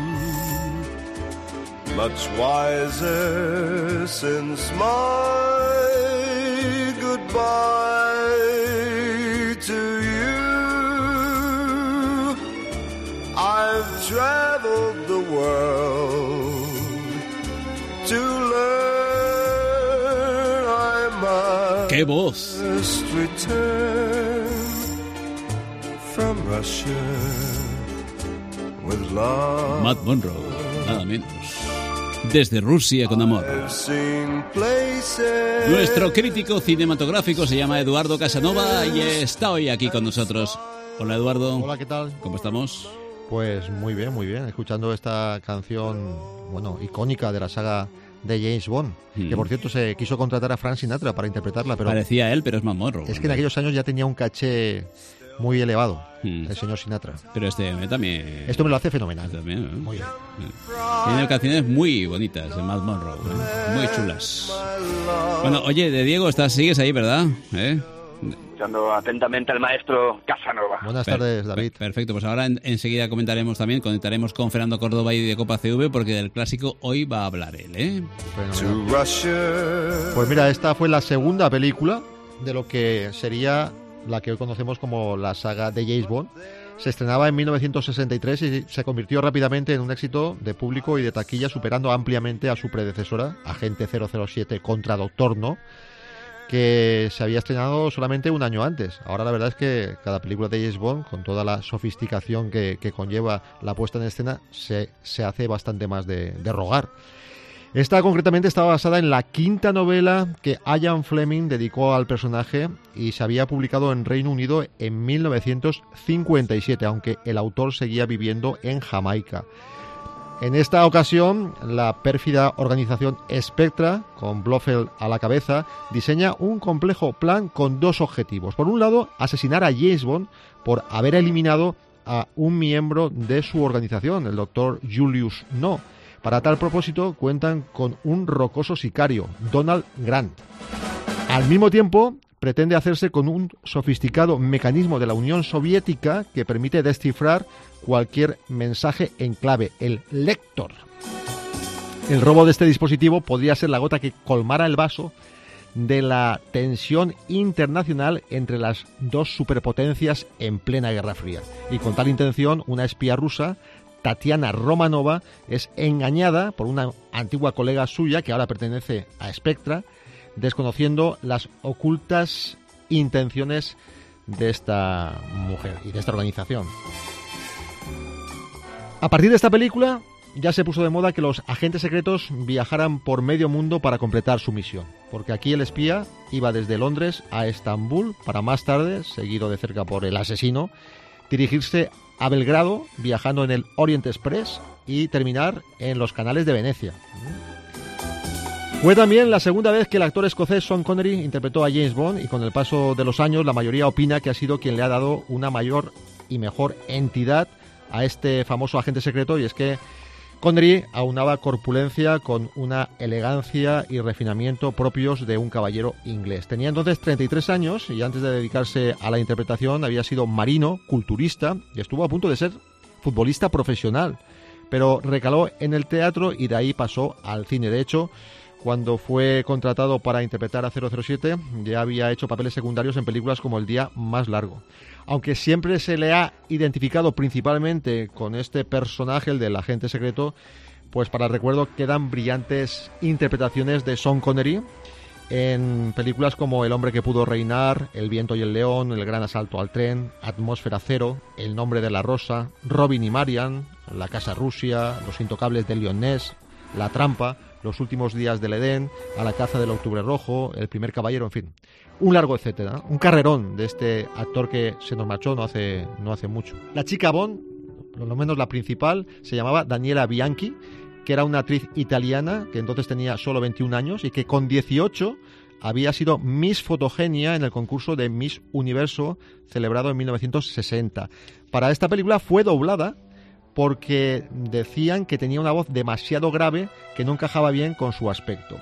much wiser since my goodbye to you. I've traveled the world to learn I must. ¡Qué voz! Return from Russia with love. Matt Monroe, nada menos. Desde Rusia con amor. Nuestro crítico cinematográfico se llama Eduardo Casanova y está hoy aquí con nosotros. Hola, Eduardo. Hola, ¿qué tal? ¿Cómo estamos? Pues muy bien, escuchando esta canción, bueno, icónica de la saga de James Bond, que por cierto se quiso contratar a Frank Sinatra para interpretarla, pero parecía él, pero es Matt Monroe. Es que en aquellos años ya tenía un caché muy elevado, el señor Sinatra. Pero este también... Esto me lo hace fenomenal. También, ¿eh? Muy bien. Tiene canciones muy bonitas de Matt Monroe, ¿eh? Muy chulas. Bueno, oye, de Diego, sigues ahí, ¿verdad? Escuchando atentamente al maestro Casanova. Buenas tardes, David. Perfecto, pues ahora enseguida conectaremos con Fernando Córdoba y de Copa CV, porque del clásico hoy va a hablar él, ¿eh? Pues mira, esta fue la segunda película de lo que sería la que hoy conocemos como la saga de James Bond. Se estrenaba en 1963 y se convirtió rápidamente en un éxito de público y de taquilla, superando ampliamente a su predecesora, Agente 007 contra Doctor No, que se había estrenado solamente un año antes. Ahora la verdad es que cada película de James Bond, con toda la sofisticación que conlleva la puesta en escena, se hace bastante más de rogar. Esta concretamente estaba basada en la quinta novela que Ian Fleming dedicó al personaje y se había publicado en Reino Unido en 1957, aunque el autor seguía viviendo en Jamaica. En esta ocasión, la pérfida organización Spectra, con Blofeld a la cabeza, diseña un complejo plan con dos objetivos. Por un lado, asesinar a James Bond por haber eliminado a un miembro de su organización, el Dr. Julius No. Para tal propósito, cuentan con un rocoso sicario, Donald Grant. Al mismo tiempo, pretende hacerse con un sofisticado mecanismo de la Unión Soviética que permite descifrar cualquier mensaje en clave, el lector. El robo de este dispositivo podría ser la gota que colmara el vaso de la tensión internacional entre las dos superpotencias en plena Guerra Fría. Y con tal intención, una espía rusa, Tatiana Romanova, es engañada por una antigua colega suya que ahora pertenece a Spectra, desconociendo las ocultas intenciones de esta mujer y de esta organización. A partir de esta película ya se puso de moda que los agentes secretos viajaran por medio mundo para completar su misión, porque aquí el espía iba desde Londres a Estambul para más tarde, seguido de cerca por el asesino, dirigirse a Belgrado, viajando en el Orient Express y terminar en los canales de Venecia. Fue también la segunda vez que el actor escocés Sean Connery interpretó a James Bond y con el paso de los años la mayoría opina que ha sido quien le ha dado una mayor y mejor entidad a este famoso agente secreto, y es que Connery aunaba corpulencia con una elegancia y refinamiento propios de un caballero inglés. Tenía entonces 33 años y antes de dedicarse a la interpretación había sido marino, culturista y estuvo a punto de ser futbolista profesional, pero recaló en el teatro y de ahí pasó al cine. De hecho, cuando fue contratado para interpretar a 007, ya había hecho papeles secundarios en películas como El día más largo. Aunque siempre se le ha identificado principalmente con este personaje, el del agente secreto, pues para el recuerdo quedan brillantes interpretaciones de Sean Connery en películas como El hombre que pudo reinar, El viento y el león, El gran asalto al tren, Atmósfera cero, El nombre de la rosa, Robin y Marian, La casa Rusia, Los intocables de Leon Ness, La trampa, Los últimos días del Edén, A la caza del octubre rojo, El primer caballero, en fin, un largo etcétera, un carrerón de este actor que se nos marchó no hace mucho. La chica Bond, por lo menos la principal, se llamaba Daniela Bianchi, que era una actriz italiana que entonces tenía solo 21 años y que con 18 había sido Miss Fotogenia en el concurso de Miss Universo celebrado en 1960. Para esta película fue doblada porque decían que tenía una voz demasiado grave que no encajaba bien con su aspecto.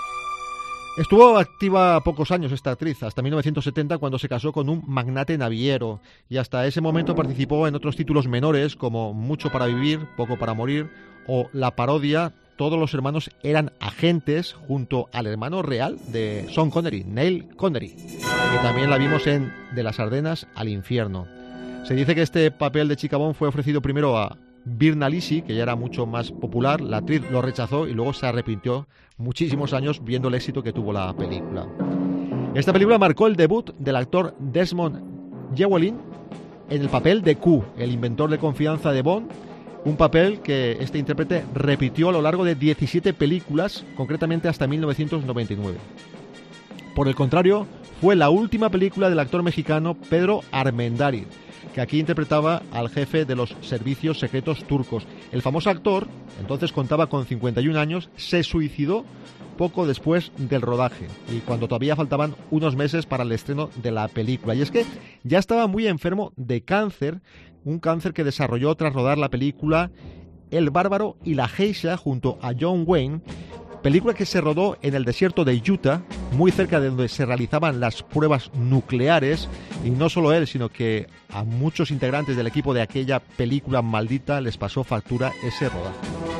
Estuvo activa pocos años esta actriz, hasta 1970, cuando se casó con un magnate naviero, y hasta ese momento participó en otros títulos menores como Mucho para vivir, Poco para morir, o la parodia Todos los hermanos eran agentes, junto al hermano real de Sean Connery, Neil Connery, que también la vimos en De las Ardenas al infierno. Se dice que este papel de chica Bond fue ofrecido primero a Virna Lisi, que ya era mucho más popular. La actriz lo rechazó y luego se arrepintió muchísimos años viendo el éxito que tuvo la película. Esta película marcó el debut del actor Desmond Llewellyn en el papel de Q, el inventor de confianza de Bond, un papel que este intérprete repitió a lo largo de 17 películas, concretamente hasta 1999. Por el contrario, fue la última película del actor mexicano Pedro Armendáriz, que aquí interpretaba al jefe de los servicios secretos turcos. El famoso actor, entonces contaba con 51 años, se suicidó poco después del rodaje y cuando todavía faltaban unos meses para el estreno de la película. Y es que ya estaba muy enfermo de cáncer, un cáncer que desarrolló tras rodar la película El Bárbaro y la Geisha junto a John Wayne, película que se rodó en el desierto de Utah, muy cerca de donde se realizaban las pruebas nucleares, y no solo él, sino que a muchos integrantes del equipo de aquella película maldita les pasó factura ese rodaje.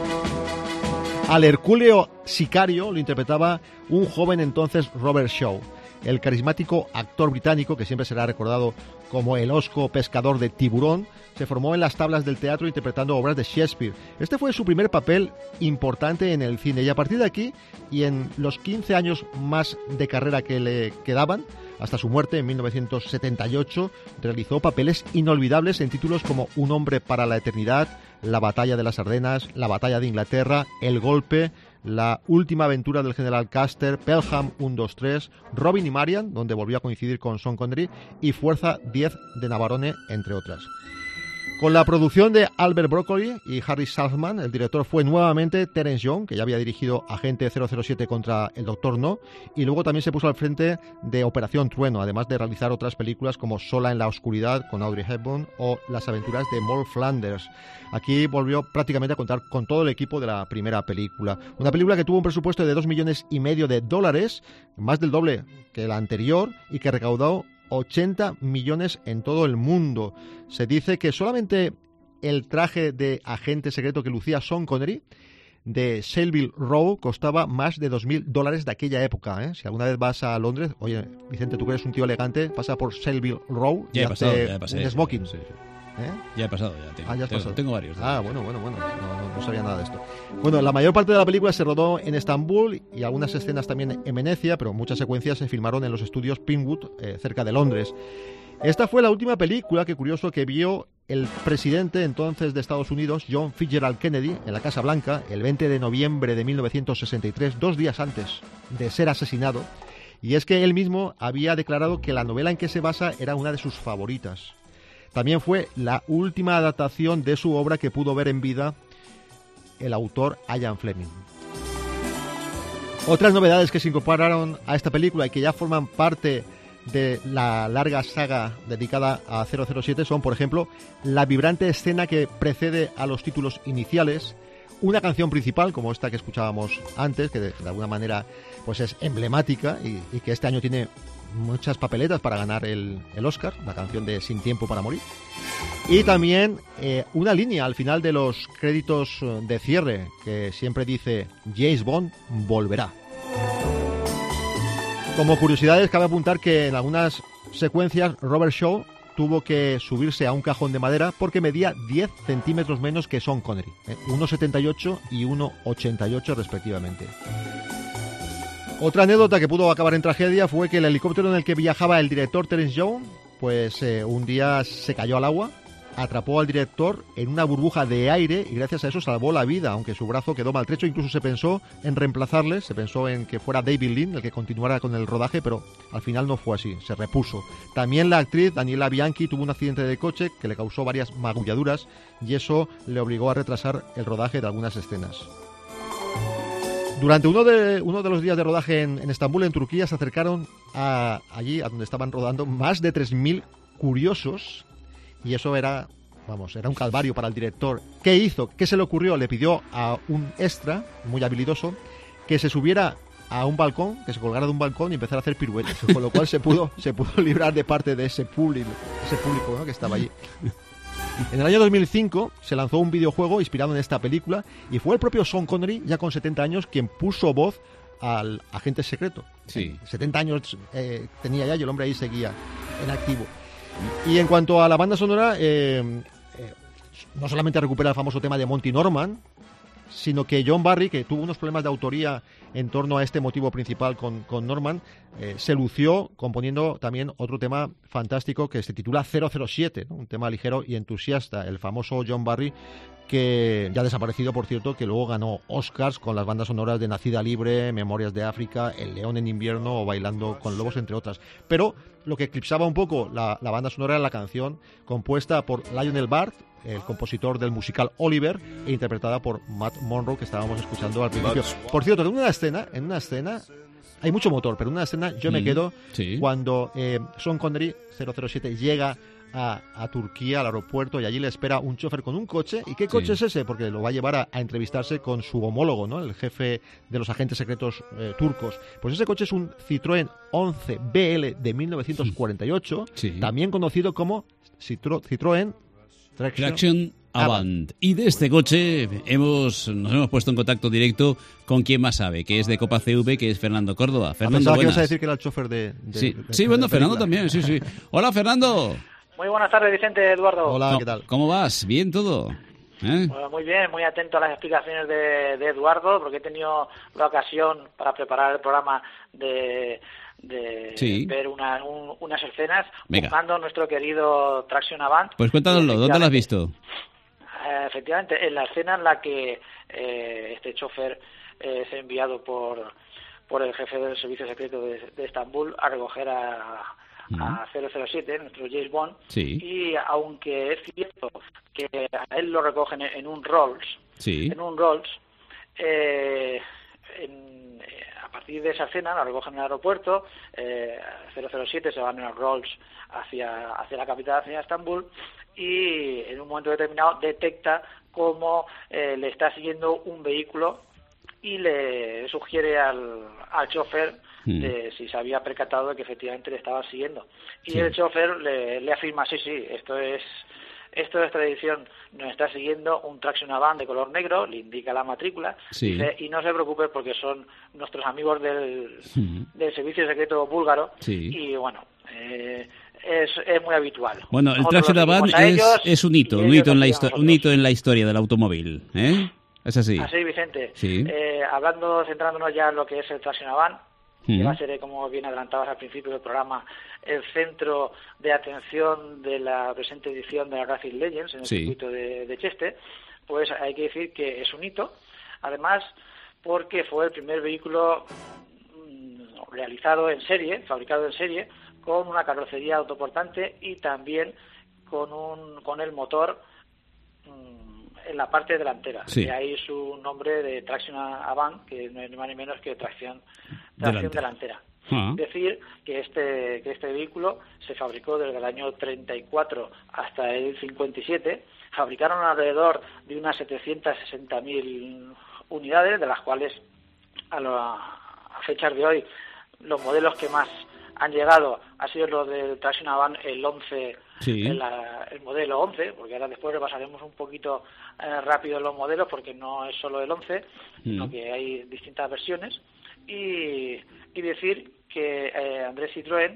Al Hercúleo sicario lo interpretaba un joven entonces Robert Shaw, el carismático actor británico que siempre será recordado como el hosco pescador de Tiburón. Se formó en las tablas del teatro interpretando obras de Shakespeare. Este fue su primer papel importante en el cine y a partir de aquí y en los 15 años más de carrera que le quedaban, hasta su muerte en 1978, realizó papeles inolvidables en títulos como Un hombre para la eternidad, La batalla de las Ardenas, La batalla de Inglaterra, El golpe, La última aventura del general Custer, Pelham 1, 2, 3, Robin y Marian, donde volvió a coincidir con Sean Connery, y Fuerza 10 de Navarone, entre otras. Con la producción de Albert Broccoli y Harry Saltzman, el director fue nuevamente Terence Young, que ya había dirigido Agente 007 contra el Dr. No, y luego también se puso al frente de Operación Trueno, además de realizar otras películas como Sola en la oscuridad con Audrey Hepburn o Las aventuras de Moll Flanders. Aquí volvió prácticamente a contar con todo el equipo de la primera película. Una película que tuvo un presupuesto de $2,5 millones, más del doble que la anterior, y que recaudó 80 millones en todo el mundo. Se dice que solamente el traje de agente secreto que lucía Sean Connery de Savile Row costaba más de $2,000 de aquella época, ¿eh? Si alguna vez vas a Londres, oye, Vicente, tú que eres un tío elegante, pasa por Savile Row y hazte un smoking. Sí. Ya he pasado, tengo varios. Bueno, no sabía nada de esto. Bueno, la mayor parte de la película se rodó en Estambul y algunas escenas también en Venecia, pero muchas secuencias se filmaron en los estudios Pinewood, cerca de Londres. Esta fue la última película, que curioso, que vio el presidente entonces de Estados Unidos, John Fitzgerald Kennedy, en la Casa Blanca, el 20 de noviembre de 1963, 2 días antes de ser asesinado. Y es que él mismo había declarado que la novela en que se basa era una de sus favoritas. También fue la última adaptación de su obra que pudo ver en vida el autor Ian Fleming. Otras novedades que se incorporaron a esta película y que ya forman parte de la larga saga dedicada a 007 son, por ejemplo, la vibrante escena que precede a los títulos iniciales, una canción principal como esta que escuchábamos antes, que de alguna manera pues es emblemática y que este año tiene muchas papeletas para ganar el Oscar, la canción de Sin tiempo para morir, y también una línea al final de los créditos de cierre que siempre dice James Bond volverá. Como curiosidades, cabe apuntar que en algunas secuencias Robert Shaw tuvo que subirse a un cajón de madera porque medía 10 centímetros menos que Sean Connery, 1,78 y 1,88 respectivamente. Otra anécdota que pudo acabar en tragedia fue que el helicóptero en el que viajaba el director Terence Young, pues un día se cayó al agua, atrapó al director en una burbuja de aire y gracias a eso salvó la vida, aunque su brazo quedó maltrecho. Incluso se pensó en reemplazarle, se pensó en que fuera David Lean el que continuara con el rodaje, pero al final no fue así, se repuso. También la actriz Daniela Bianchi tuvo un accidente de coche que le causó varias magulladuras y eso le obligó a retrasar el rodaje de algunas escenas. Durante uno de los días de rodaje en Estambul, en Turquía, se acercaron allí, a donde estaban rodando, más de 3.000 curiosos. Y eso era un calvario para el director. ¿Qué hizo? ¿Qué se le ocurrió? Le pidió a un extra, muy habilidoso, que se subiera a un balcón, que se colgara de un balcón y empezara a hacer piruetas. Con lo cual se pudo librar de parte de ese público, ¿no?, que estaba allí. En el año 2005 se lanzó un videojuego inspirado en esta película y fue el propio Sean Connery, ya con 70 años, quien puso voz al agente secreto. Sí. 70 años tenía ya y el hombre ahí seguía en activo. Y en cuanto a la banda sonora, no solamente recupera el famoso tema de Monty Norman, sino que John Barry, que tuvo unos problemas de autoría en torno a este motivo principal con Norman, se lució componiendo también otro tema fantástico que se titula 007, ¿no? Un tema ligero y entusiasta, el famoso John Barry, que ya desaparecido, por cierto, que luego ganó Oscars con las bandas sonoras de Nacida Libre, Memorias de África, El León en Invierno o Bailando con Lobos, entre otras. Pero lo que eclipsaba un poco la banda sonora era la canción compuesta por Lionel Bart, el compositor del musical Oliver, e interpretada por Matt Monro, que estábamos escuchando al principio. Por cierto, en una escena hay mucho motor, pero en una escena yo me quedo cuando Sean Connery 007 llega a Turquía, al aeropuerto, y allí le espera un chofer con un coche. ¿Y qué coche es ese? Porque lo va a llevar a entrevistarse con su homólogo, ¿no?, el jefe de los agentes secretos turcos. Pues ese coche es un Citroën 11 BL de 1948, también conocido como Citroën Traction Avant. Y de este coche nos hemos puesto en contacto directo con quien más sabe, que es de Copa CV, que es Fernando Córdoba. Fernando, pensaba que buenas. ibas a decir que era el chofer de bueno, Fernando también, sí. Hola, Fernando. Muy buenas tardes, Vicente, Eduardo. Hola, ¿qué tal? ¿Cómo vas? ¿Bien todo? Bueno, muy bien, muy atento a las explicaciones de Eduardo, porque he tenido la ocasión para preparar el programa de ver unas escenas buscando nuestro querido Traction Avant. Pues cuéntanoslo, ¿dónde lo has visto? Efectivamente, en la escena en la que este chofer es enviado por el jefe del servicio secreto de Estambul a recoger a 007, nuestro James Bond, y aunque es cierto que a él lo recogen en un Rolls, a partir de esa escena lo recogen en el aeropuerto, 007 se va en el Rolls hacia la capital, hacia Estambul, y en un momento determinado detecta cómo le está siguiendo un vehículo y le sugiere al chofer si se había percatado de que efectivamente le estaban siguiendo. Y el chofer le afirma, sí, esto es tradición, nos está siguiendo un Traction Avant de color negro, le indica la matrícula, dice, y no se preocupe porque son nuestros amigos del servicio secreto búlgaro, y bueno, es muy habitual. Bueno, el Traction Avant es un hito en la historia del automóvil, ¿eh? Es así. Así, Vicente. Centrándonos ya en lo que es el Traction Avant, que va a ser, como bien adelantabas al principio del programa, el centro de atención de la presente edición de la Racing Legends en el circuito de Cheste. Pues hay que decir que es un hito, además porque fue el primer vehículo realizado en serie, fabricado en serie, con una carrocería autoportante y también con el motor en la parte delantera. De ahí su nombre de Traction Avant, que no es ni más ni menos que tracción delantera. Decir que este vehículo se fabricó desde el año 34 hasta el 57. Fabricaron alrededor de unas 760.000 unidades, de las cuales a fechas de hoy los modelos que más han llegado ha sido los del Traction Avant, el 11, el modelo 11, porque ahora después repasaremos un poquito rápido los modelos, porque no es solo el 11, sino que hay distintas versiones, y decir que André Citroën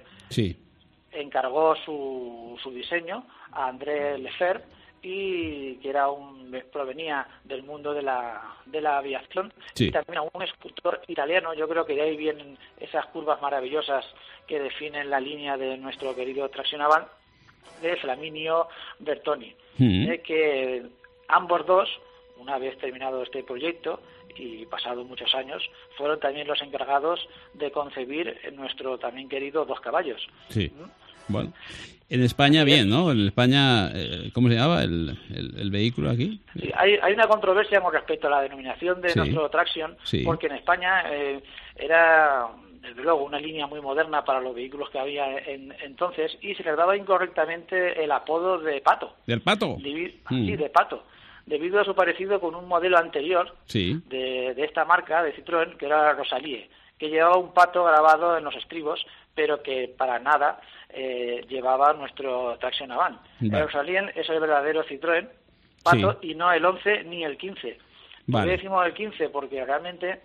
encargó su diseño a André Lefebvre, y que provenía del mundo de la aviación, y también a un escultor italiano. Yo creo que de ahí vienen esas curvas maravillosas que definen la línea de nuestro querido Traction Avant, de Flaminio Bertoni, que ambos dos, una vez terminado este proyecto y pasado muchos años, fueron también los encargados de concebir nuestro también querido Dos Caballos. Sí. Bueno, en España bien, ¿no? En España, ¿cómo se llamaba el vehículo aquí? Sí, hay una controversia con respecto a la denominación de nuestro Traction, porque en España era, desde luego, una línea muy moderna para los vehículos que había entonces, y se les daba incorrectamente el apodo de Pato. ¿Del Pato? Sí, de Pato, debido a su parecido con un modelo anterior de esta marca, de Citroën, que era Rosalie, que llevaba un pato grabado en los estribos, pero que para nada llevaba nuestro Traction Avant. El Rosalie es el verdadero Citroën Pato, y no el 11 ni el 15. ¿Por qué decimos el 15? Porque realmente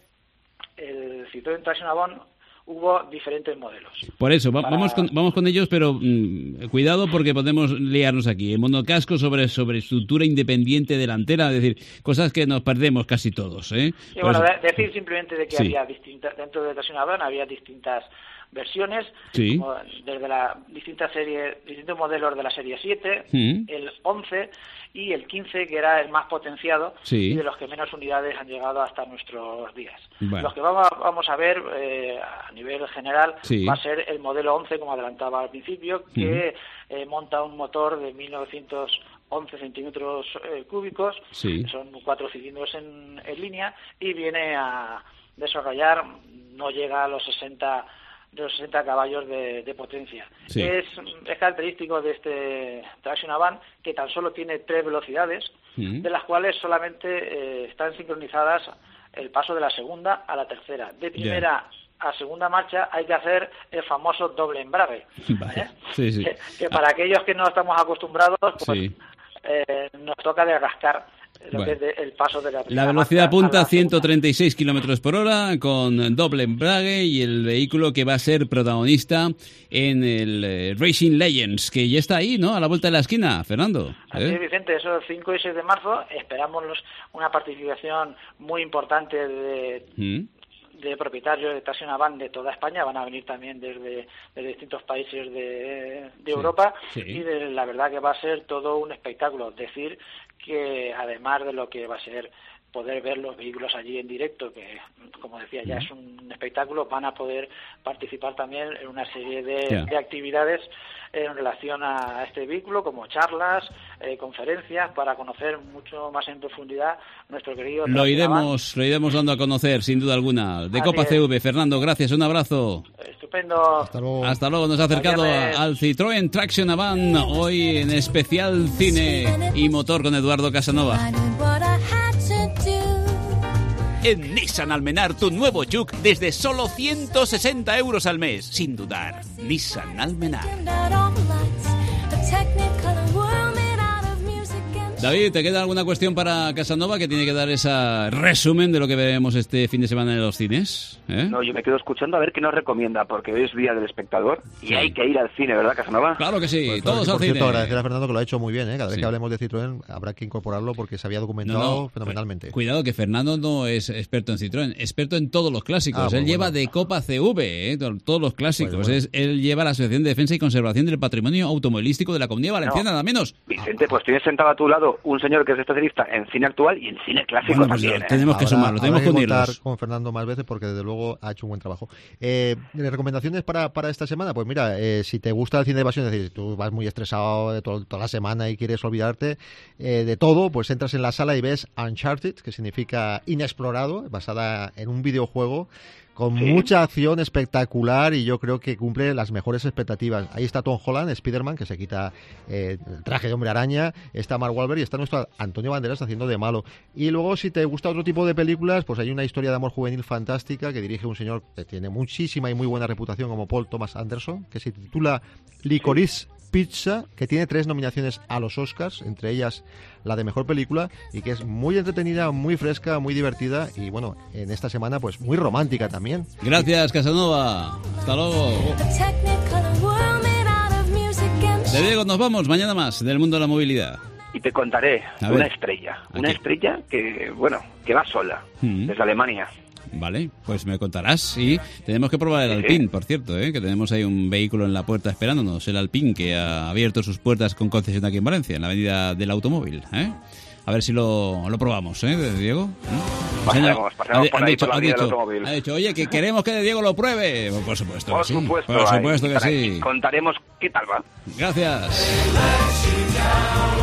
el Citroën Traction Avant hubo diferentes modelos. Por eso, vamos con ellos, pero cuidado porque podemos liarnos aquí. El monocasco sobre estructura independiente delantera, es decir, cosas que nos perdemos casi todos. Y bueno, decir simplemente de que había dentro de Traction Avant había distintas versiones, como desde distintos modelos de la serie 7, el 11 y el 15, que era el más potenciado y de los que menos unidades han llegado hasta nuestros días. Los que vamos a ver a nivel general va a ser el modelo 11, como adelantaba al principio, que monta un motor de 1911 centímetros cúbicos, son 4 cilindros en línea, y viene a desarrollar, no llega a los 60 caballos de potencia. Es característico de este Traction Avant que tan solo tiene 3 velocidades, de las cuales solamente están sincronizadas el paso de la segunda a la tercera. De primera a segunda marcha hay que hacer el famoso doble embrague. Que para aquellos que no estamos acostumbrados, pues nos toca de rascar que es el paso de la velocidad punta 136 kilómetros por hora con doble embrague, y el vehículo que va a ser protagonista en el Racing Legends, que ya está ahí, ¿no? A la vuelta de la esquina, Fernando. Así es, Vicente, eso el 5 y 6 de marzo esperamos una participación muy importante de propietarios de Traction Avant de toda España. Van a venir también desde distintos países de Europa, y la verdad que va a ser todo un espectáculo. Decir que además de lo que va a ser poder ver los vehículos allí en directo, que como decía ya es un espectáculo, van a poder participar también en una serie de actividades en relación a este vehículo, como charlas, conferencias, para conocer mucho más en profundidad nuestro querido Lo iremos dando a conocer, sin duda alguna. De Copa CV. Fernando, gracias, un abrazo. Estupendo. Hasta luego. Nos ha acercado al Citroën Traction Avant, hoy en especial cine y motor con Eduardo Casanova. En Nissan Almenar, tu nuevo Juke desde solo 160 euros al mes. Sin dudar, Nissan Almenar. David, ¿te queda alguna cuestión para Casanova, que tiene que dar ese resumen de lo que veremos este fin de semana en los cines? No, yo me quedo escuchando a ver qué nos recomienda, porque hoy es Día del Espectador y hay que ir al cine, ¿verdad, Casanova? Claro que sí, pues, todos al cine. Por cierto, agradecer a Fernando, que lo ha hecho muy bien, Cada vez que hablemos de Citroën habrá que incorporarlo, porque se había documentado fenomenalmente. Cuidado, que Fernando no es experto en Citroën, experto en todos los clásicos. Él lleva de Copa CV, todos los clásicos. Él lleva la Asociación de Defensa y Conservación del Patrimonio Automovilístico de la Comunidad Valenciana, nada menos. Vicente, pues tienes sentado a tu lado un señor que es especialista en cine actual y en cine clásico también. Tenemos que sumarlo, tenemos que unirlos. Con Fernando más veces, porque desde luego ha hecho un buen trabajo. ¿Recomendaciones para esta semana? Pues mira, si te gusta el cine de evasión, es decir, tú vas muy estresado de toda la semana y quieres olvidarte de todo, pues entras en la sala y ves Uncharted, que significa inexplorado, basada en un videojuego con mucha acción espectacular, y yo creo que cumple las mejores expectativas. Ahí está Tom Holland, Spider-Man, que se quita el traje de hombre araña, está Mark Wahlberg y está nuestro Antonio Banderas haciendo de malo. Y luego, si te gusta otro tipo de películas, pues hay una historia de amor juvenil fantástica que dirige un señor que tiene muchísima y muy buena reputación, como Paul Thomas Anderson, que se titula Licorice Pizza, que tiene 3 nominaciones a los Oscars, entre ellas la de mejor película y que es muy entretenida, muy fresca, muy divertida y bueno, en esta semana pues muy romántica también. Gracias, Casanova. Hasta luego. De Diego nos vamos, mañana más del mundo de la movilidad. Y te contaré una estrella que, bueno, que va sola, desde Alemania. Vale, pues me contarás. Y tenemos que probar el Alpine, por cierto, que tenemos ahí un vehículo en la puerta esperándonos, el Alpine, que ha abierto sus puertas con concesión aquí en Valencia, en la avenida del automóvil. A ver si lo probamos, Diego. Pasemos por ahí por la avenida del automóvil. Ha dicho, oye, que queremos que Diego lo pruebe. Por supuesto que sí. Por supuesto que sí. Contaremos qué tal va. Gracias.